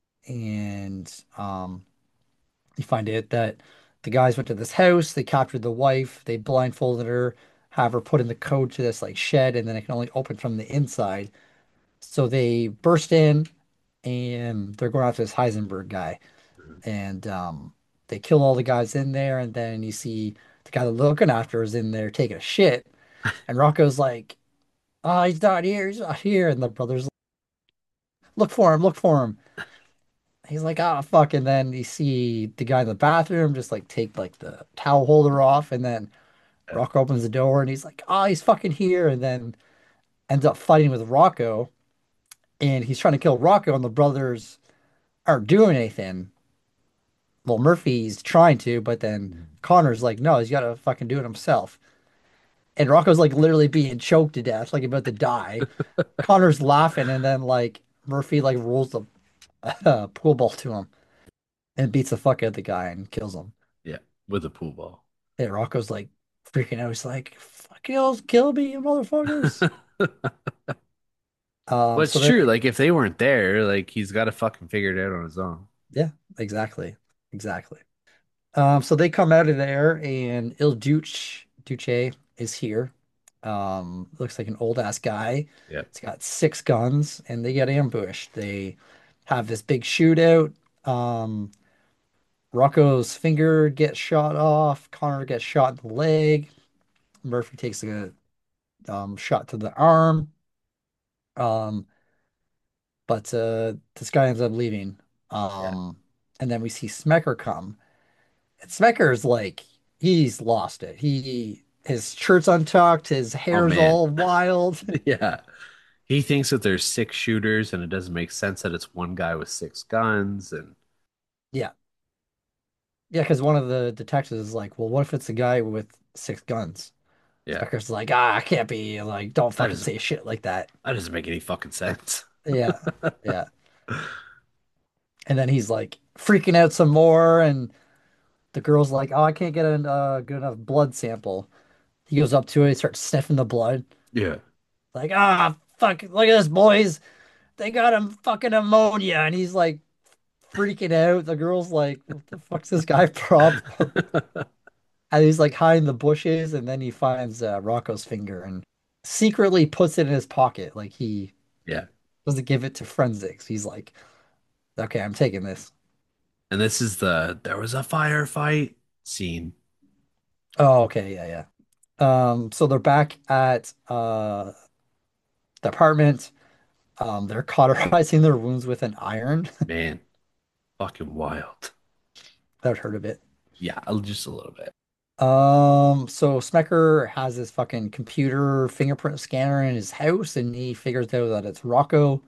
and um, you find out that the guys went to this house, they captured the wife, they blindfolded her, have her put in the code to this like shed, and then it can only open from the inside. So they burst in and they're going after this Heisenberg guy. Mhm. And um, they kill all the guys in there, and then you see the guy they're looking after is in there taking a shit. And Rocco's like, oh, he's not here, he's not here. And the brothers like, look for him, look for him. He's like, ah, fuck. And then you see the guy in the bathroom just like take like the towel holder off, and then Yeah. Rocco opens the door and he's like, oh, he's fucking here. And then ends up fighting with Rocco, and he's trying to kill Rocco, and the brothers aren't doing anything. Well, Murphy's trying to, but then Mhm. Connor's like, no, he's got to fucking do it himself. And Rocco's like literally being choked to death, like about to die. Connor's laughing, and then like Murphy like rolls a uh, pool ball to him and beats the fuck out of the guy and kills him. Yeah. With a pool ball. And Rocco's like freaking out. He's like, fuck kills, kill me, you motherfuckers. Well, Um, so it's then, true. Like if they weren't there, like he's got to fucking figure it out on his own. yeah, exactly. Exactly. Um, so they come out of there, and Il Duce Duce is here. Um, looks like an old ass guy. Yeah. He's got six guns, and they get ambushed. They have this big shootout. Um, Rocco's finger gets shot off. Connor gets shot in the leg. Murphy takes a um, shot to the arm. Um, but uh, this guy ends up leaving. Yeah. Um, and then we see Smecker come. And Smecker's like, he's lost it. He his shirt's untucked, his Oh hair's man. all wild. Yeah. He thinks that there's six shooters and it doesn't make sense that it's one guy with six guns and Yeah. Yeah, because one of the detectives is like, well, what if it's a guy with six guns? yeah. Smecker's like, ah, I can't be like, don't That fucking doesn't say shit like that. that doesn't make any fucking sense. Yeah. Yeah. And then he's like freaking out some more, and the girl's like, "Oh, I can't get a uh, good enough blood sample." He goes up to it, he starts sniffing the blood, Yeah. like, "Ah, fuck! Look at this, boys! They got him fucking ammonia!" And he's like freaking out. The girl's like, "What the fuck's this guy problem?" And he's like hiding in the bushes, and then he finds uh, Rocco's finger and secretly puts it in his pocket. Like he Yeah. doesn't give it to forensics. He's like, "Okay, I'm taking this." And this is the there was a firefight scene. Oh, okay, yeah, yeah. Um, so they're back at uh the apartment. Um, they're cauterizing their wounds with an iron. Man, fucking wild. I've heard of it. Yeah, just a little bit. Um, so Smecker has this fucking computer fingerprint scanner in his house, and he figures out that it's Rocco.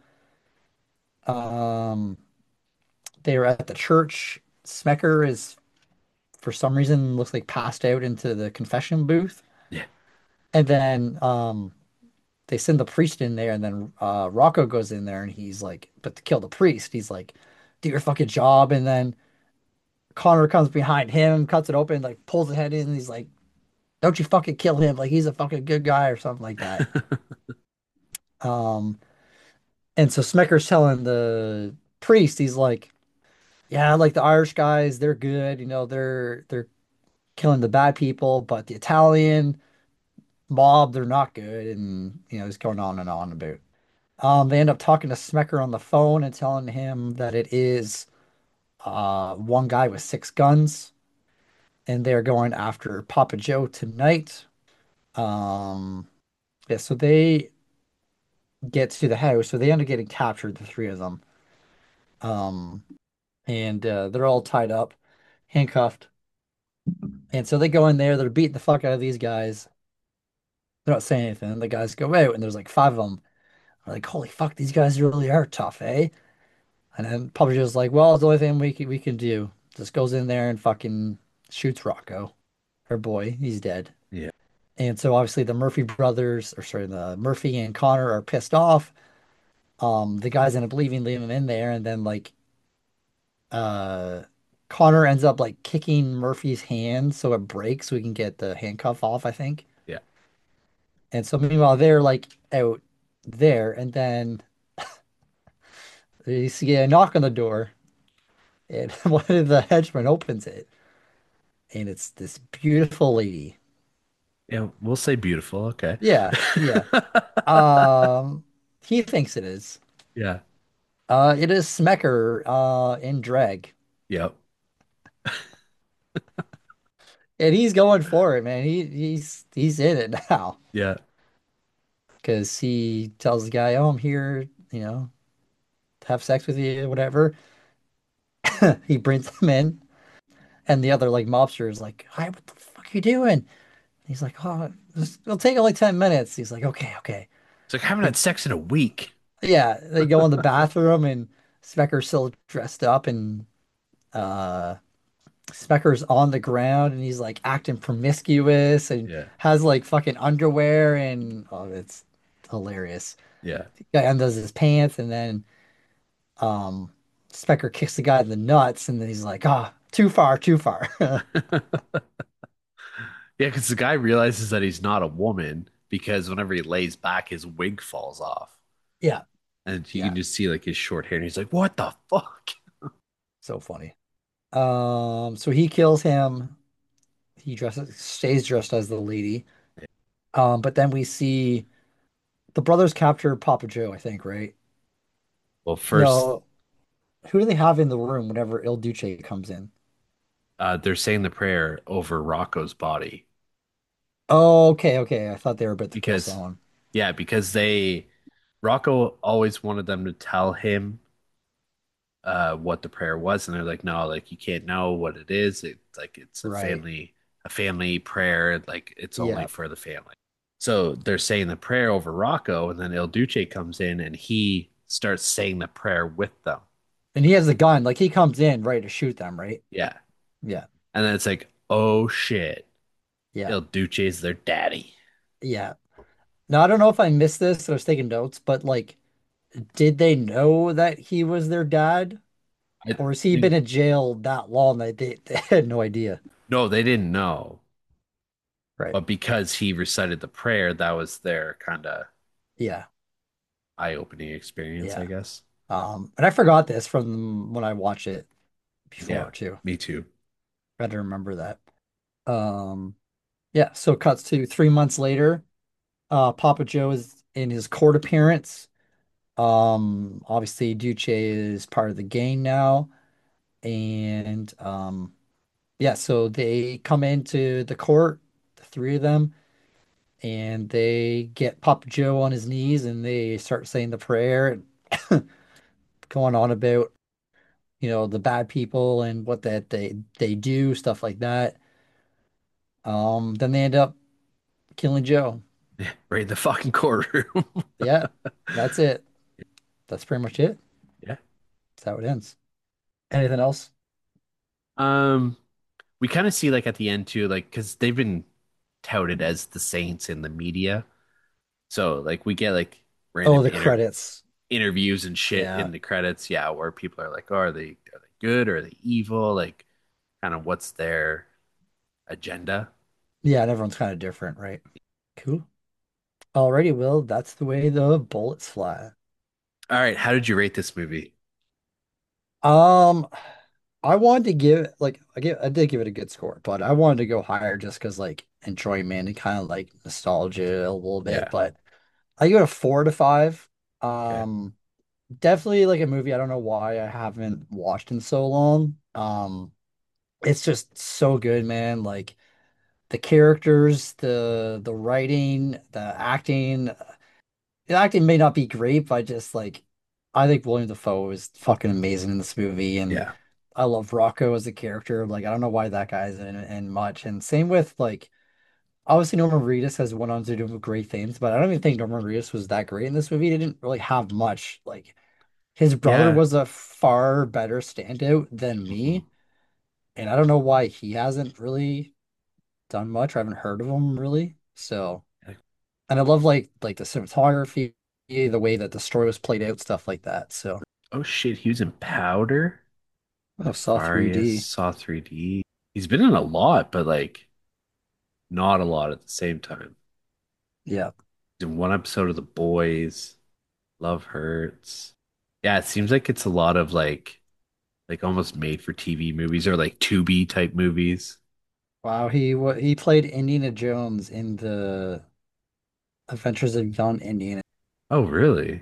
Um, they are at the church. Smecker is, for some reason, looks like passed out into the confession booth. Yeah. And then um they send the priest in there, and then uh Rocco goes in there and he's like, but to kill the priest, he's like, do your fucking job. And then Connor comes behind him, cuts it open, like pulls his head in, and he's like, don't you fucking kill him. Like he's a fucking good guy or something like that. Um, and so Smecker's telling the priest, he's like, yeah, like the Irish guys, they're good, you know, they're they're killing the bad people, but the Italian mob, they're not good. And you know, he's going on and on about. Um, they end up talking to Smecker on the phone and telling him that it is uh one guy with six guns, and they're going after Papa Joe tonight. Um, yeah, so they get to the house, so they end up getting captured, the three of them. Um, and uh, they're all tied up, handcuffed. And so they go in there, they're beating the fuck out of these guys. They're not saying anything. The guys go out, and there's like five of them. They're like, holy fuck, these guys really are tough, eh? And then Papa Joe's like, well, it's the only thing we can, we can do. Just goes in there and fucking shoots Rocco, her boy. He's dead. Yeah. And so obviously the Murphy brothers, or sorry, the Murphy and Connor are pissed off. Um, the guys end up leaving, leaving him in there, and then like uh Connor ends up like kicking Murphy's hand so it breaks so we can get the handcuff off, I think. Yeah. And so meanwhile they're like out there, and then you see a knock on the door, and one of the henchmen opens it, and it's this beautiful lady. Yeah, we'll say beautiful. Okay. Yeah, yeah. Um, he thinks it is. Yeah. Uh, it is Smecker, uh, in drag, Yep. and he's going for it, man. He he's he's in it now Yeah. because he tells the guy, "Oh, I'm here, you know, to have sex with you, whatever." He brings him in, and the other like mobster is like, "Hi, what the fuck are you doing?" He's like, "Oh, this- it'll take only ten minutes." He's like, "Okay, okay." It's like I haven't had sex in a week. Yeah, they go in the bathroom, and Smecker's still dressed up, and uh Smecker's on the ground, and he's like acting promiscuous and Yeah. has like fucking underwear, and oh, it's hilarious. Yeah. Guy undoes his pants, and then um Smecker kicks the guy in the nuts, and then he's like, ah, too far, too far. Yeah, because the guy realizes that he's not a woman because whenever he lays back, his wig falls off. Yeah, And you can yeah, just see like his short hair, and he's like, "What the fuck?" so funny. Um, so he kills him. He dresses, stays dressed as the lady. Um, but then we see the brothers capture Papa Joe, I think, right? Well, first, No, who do they have in the room whenever Il Duce comes in? uh, they're saying the prayer over Rocco's body Oh, okay, okay. I thought they were about to kill because, someone. yeah, because they Rocco always wanted them to tell him uh what the prayer was, and they're like, "No, like you can't know what it is. It's like it's a Right. family a family prayer. Like it's only Yeah. for the family." So they're saying the prayer over Rocco, and then Il Duce comes in and he starts saying the prayer with them. And he has a gun. Like he comes in ready to shoot them, right? Yeah. Yeah. And then it's like, oh shit, Yeah. Il Duce's their daddy. Yeah. Now I don't know if I missed this. I was taking notes, but like, did they know that he was their dad? I, Or has he been in jail that long that they, they had no idea? no, they didn't know, Right. but because he recited the prayer, that was their kind of Yeah. eye-opening experience, Yeah. I guess. Um, and I forgot this from when I watched it Yeah, before too. me too. I had to remember that. Um, yeah, so cuts to three months later. Uh, Papa Joe is in his court appearance. Um, obviously Duce is part of the gang now. And um, yeah, so they come into the court, the three of them, and they get Papa Joe on his knees and they start saying the prayer and going on about, you know, the bad people and what that they they do, stuff like that. Um, then they end up killing Joe. Right in the fucking courtroom. Yeah, that's it. That's pretty much it. Yeah. That's how it ends. Anything else? Um, we kind of see like at the end too, like because they've been touted as the saints in the media. So like we get like Oh, random the inter credits. interviews and shit Yeah. in the credits, yeah, where people are like, oh, are they are they good or are they evil? Like kind of what's their agenda? Yeah, and everyone's kind of different, right? Cool. Alrighty, Will, that's the way the bullets fly. All right, how did you rate this movie? Um, I wanted to give like I give I did give it a good score, but I wanted to go higher just because like enjoyment and kind of like nostalgia a little bit. Yeah. But I give it a four to five. Okay. Um, definitely like a movie I don't know why I haven't watched in so long. Um, it's just so good, man. Like the characters, the the writing, the acting. The acting may not be great, but just like I think William Dafoe is fucking amazing in this movie, and Yeah. I love Rocco as a character. Like I don't know why that guy's in it in much. And same with like obviously Norman Reedus has went on to do great things, but I don't even think Norman Reedus was that great in this movie. He didn't really have much. Like his brother Yeah. was a far better standout than Mhm. me, and I don't know why he hasn't really done much. I haven't heard of him really. So, and I love like like the cinematography, the way that the story was played out, stuff like that. So, Oh shit, he was in Powder, I saw Nefarious, three D. Saw three D. He's been in a lot, but like not a lot at the same time. Yeah. In one episode of The Boys, Love Hurts. Yeah, it seems like it's a lot of like like almost made for T V movies or like Tubi type movies. Wow, he wa he played Indiana Jones in the Adventures of Young Indiana. Oh, really?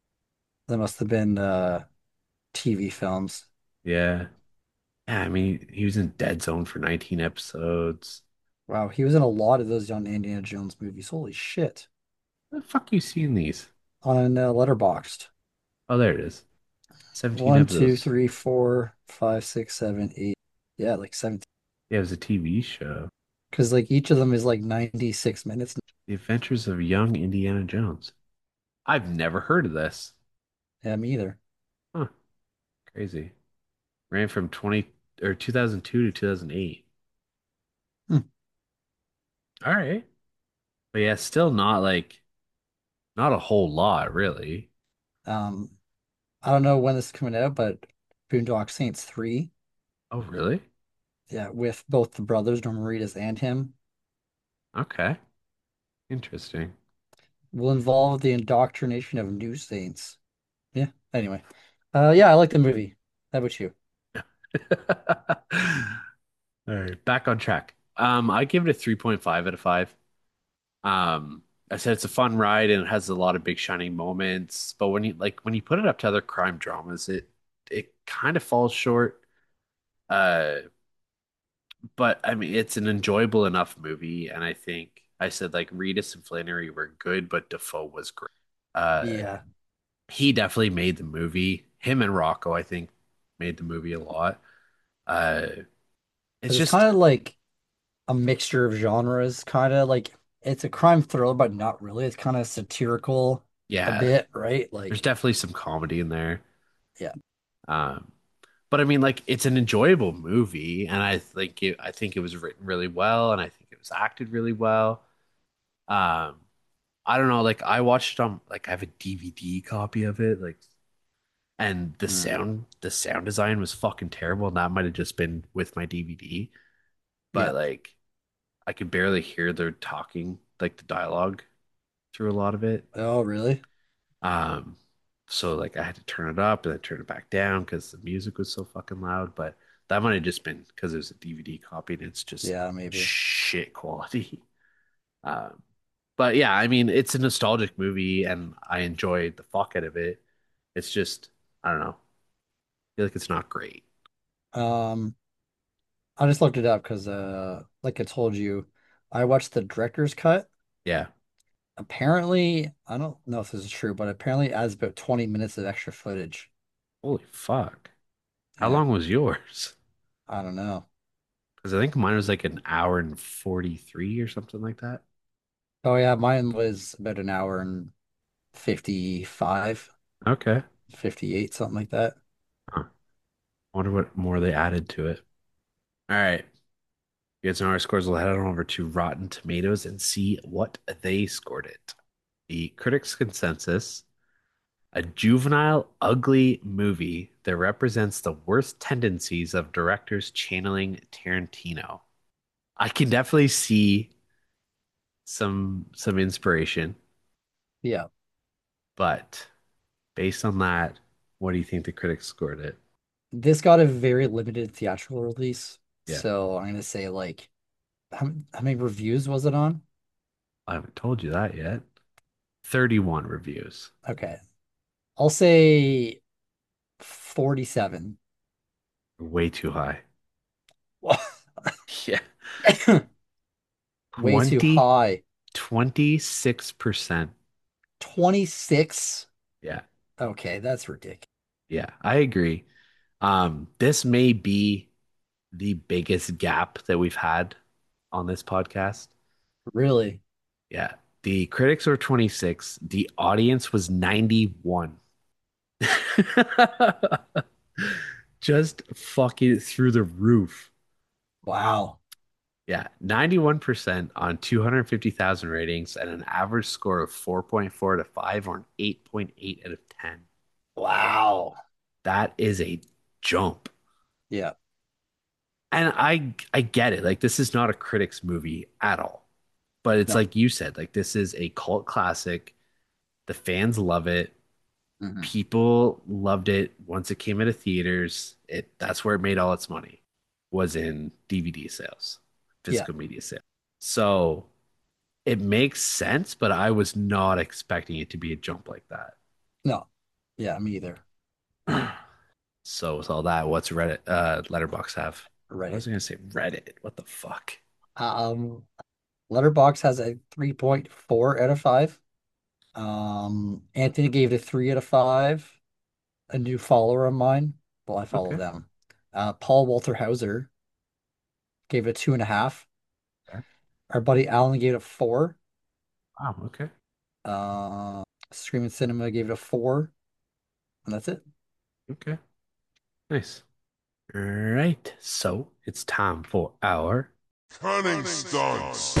That must have been uh T V films. Yeah. Yeah, I mean, he was in Dead Zone for nineteen episodes. Wow, he was in a lot of those young Indiana Jones movies. Holy shit. Where the fuck you seen these? On uh, Letterboxd. Oh, there it is. seventeen One, two, episodes. three, four, five, six, seven, eight. Yeah, like seventeen. Yeah, it was a T V show. Because like each of them is like ninety-six minutes. The Adventures of Young Indiana Jones. I've never heard of this. Yeah, me either. Huh, crazy. Ran from twenty or two thousand two to two thousand eight. Hmm. All right. But yeah, still not like not a whole lot, really. Um, I don't know when this is coming out, but Boondock Saints three, Oh, really? yeah, with both the brothers, Norman Reedus and him, Okay. Interesting. will involve the indoctrination of new saints. Yeah, anyway. Uh, yeah, I like the movie. How about you? All right, back on track. Um, I give it a three point five out of five. Um, I said it's a fun ride and it has a lot of big shining moments, but when you like when you put it up to other crime dramas, it it kind of falls short. Uh, but I mean, it's an enjoyable enough movie, and I think I said like Reedus and Flannery were good, but Defoe was great. Uh, Yeah, he definitely made the movie. Him and Rocco, I think, made the movie a lot. Uh, it's because it's just kind of like a mixture of genres, kind of like it's a crime thriller, but not really. It's kind of satirical a yeah, bit, right? there's Like, definitely some comedy in there. yeah, Um, but I mean, like, it's an enjoyable movie, and I think it, I think it was written really well, and I think it was acted really well. Um, I don't know, like, I watched it on, like, I have a D V D copy of it, like, And the Mm, sound the sound design was fucking terrible. And that might have just been with my D V D, but yeah. like I could barely hear their talking, like the dialogue through a lot of it. Oh, really? Um, so like I had to turn it up and then turn it back down because the music was so fucking loud. But that might have just been because it was a D V D copy and it's just Yeah, maybe. shit quality. Um, but yeah, I mean, it's a nostalgic movie and I enjoyed the fuck out of it. It's just, I don't know, I feel like it's not great. Um, I just looked it up because, uh, like I told you, I watched the director's cut. Yeah. Apparently, I don't know if this is true, but apparently it adds about twenty minutes of extra footage. Holy fuck. How Yeah, long was yours? I don't know. Because I think mine was like an hour and forty-three or something like that. Oh yeah, mine was about an hour and fifty-five, Okay. fifty-eight, something like that. Huh. Wonder what more they added to it. All right. You guys know our scores. We'll head on over to Rotten Tomatoes and see what they scored it. The critics' consensus: a juvenile, ugly movie that represents the worst tendencies of directors channeling Tarantino. I can definitely see some some inspiration, Yeah. but based on that, what do you think the critics scored it? This got a very limited theatrical release. Yeah, So I'm gonna say like how, how many reviews was it on? I haven't told you that yet. thirty-one reviews. Okay. I'll say forty-seven. Way too high. Yeah. Way too twenty, high. twenty-six percent. twenty-six. Yeah. Okay, that's ridiculous. Yeah, I agree. Um, this may be the biggest gap that we've had on this podcast. Really? Yeah. The critics were twenty-six, the audience was ninety-one. Just fucking through the roof. Wow. Yeah, ninety-one percent on two hundred fifty thousand ratings and an average score of four point four out of five or an eight point eight out of ten. Wow. That is a jump. Yeah. And I I get it. Like this is not a critics movie at all. But it's No. like you said, like this is a cult classic. The fans love it. Hmm. People loved it once it came out of theaters. It that's where it made all its money was in D V D sales, Yeah. physical media sales. So it makes sense, but I was not expecting it to be a jump like that. No. Yeah, me either. So with all that, what's Reddit uh Letterbox have? I Reddit. was gonna say Reddit. What the fuck? Um, Letterbox has a three point four out of five. Um, Anthony gave it a three out of five. A new follower of mine. Well, I follow Okay. them. Uh, Paul Walter Hauser gave it a two and a half. Okay. Our buddy Alan gave it a four. Wow, okay. Uh, Screaming Cinema gave it a four, and that's it. Okay. Nice. All right. So it's time for our Cunning stunts.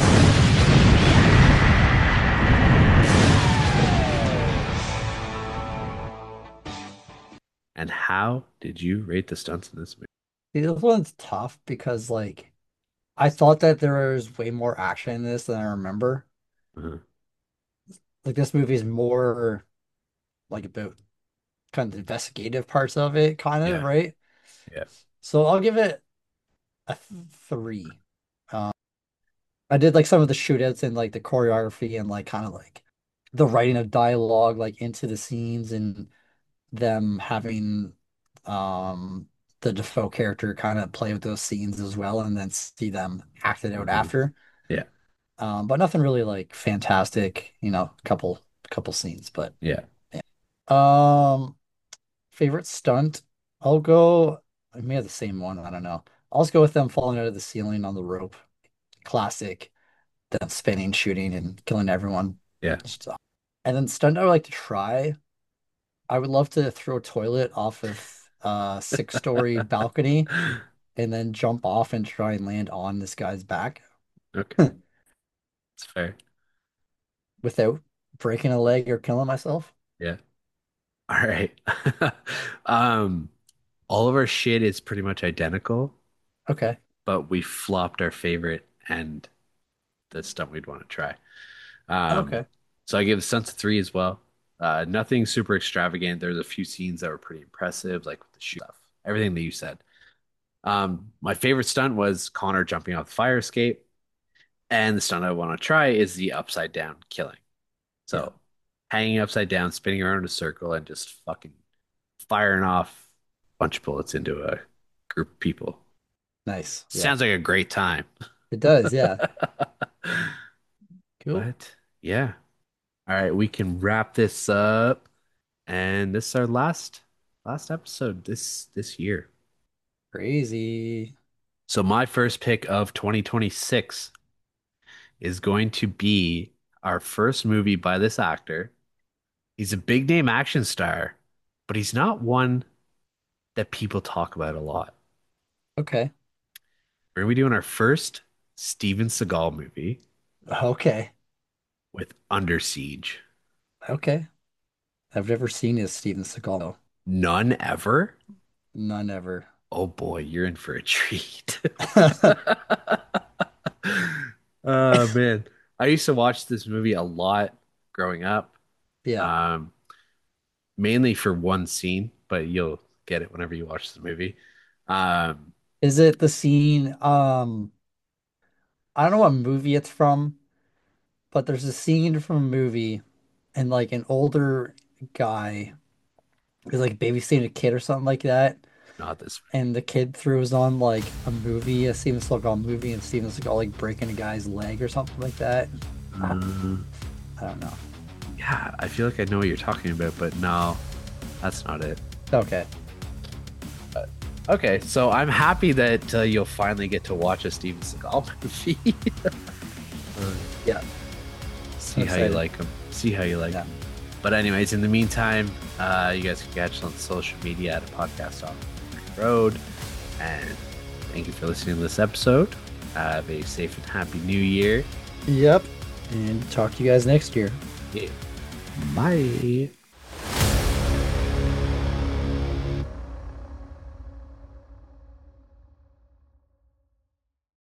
and how did you rate the stunts in this movie? See, this one's tough because like I thought that there was way more action in this than I remember. Uh-huh. Like this movie is more like about kind of the investigative parts of it, kind of, Yeah. right? Yeah. So I'll give it a th three. Um, I did like some of the shootouts and like the choreography and like kind of like the writing of dialogue like into the scenes and them having um the Defoe character kind of play with those scenes as well and then see them acted out Uh-huh. after. Yeah. Um, but nothing really like fantastic, you know, couple couple scenes, but Yeah. yeah. Um, favorite stunt? I'll go. I may have the same one. I don't know. I'll just go with them falling out of the ceiling on the rope. Classic. Them spinning, shooting, and killing everyone. Yeah. Just, uh, and then stunt I would like to try. I would love to throw a toilet off of a six-story balcony and then jump off and try and land on this guy's back Okay. It's fair. without breaking a leg or killing myself. Yeah. All right. Um, all of our shit is pretty much identical, Okay. but we flopped our favorite and the stuff we'd want to try. Um, Okay. so I give Stunts a three as well. Uh, nothing super extravagant. There's a few scenes that were pretty impressive, like with the shoe stuff, everything that you said. Um, my favorite stunt was Connor jumping off the fire escape, and the stunt I want to try is the upside down killing. Yeah. So hanging upside down, spinning around in a circle, and just fucking firing off a bunch of bullets into a group of people. Nice. Yeah. Sounds like a great time. It does. Yeah. Cool. But yeah. All right, we can wrap this up. And this is our last last episode this this year. Crazy. So my first pick of twenty twenty-six is going to be our first movie by this actor. He's a big name action star, but he's not one that people talk about a lot. Okay. We're gonna be doing our first Steven Seagal movie Okay. with Under Siege. Okay. I've never seen his Steven Seagal. None ever? None ever. Oh boy, you're in for a treat. Oh man. I used to watch this movie a lot growing up. Yeah. Um, mainly for one scene, but you'll get it whenever you watch the movie. Um, Is it the scene? Um, I don't know what movie it's from, but there's a scene from a movie and like an older guy is like babysitting a kid or something like that. not this And the kid throws on like a movie, a Steven Seagal movie, and Steven Seagal like breaking a guy's leg or something like that. I, Uh, I don't know. yeah, I feel like I know what you're talking about, but no, that's not it. Okay. Okay, so I'm happy that uh, you'll finally get to watch a Steven Seagal movie. Uh, Yeah. see I'm how you excited. like him. See how you like Yeah. him. But anyways, in the meantime, uh, you guys can catch us on social media at a podcast on the road. And thank you for listening to this episode. Have a safe and happy new year. Yep. And talk to you guys next year. Yeah. Bye.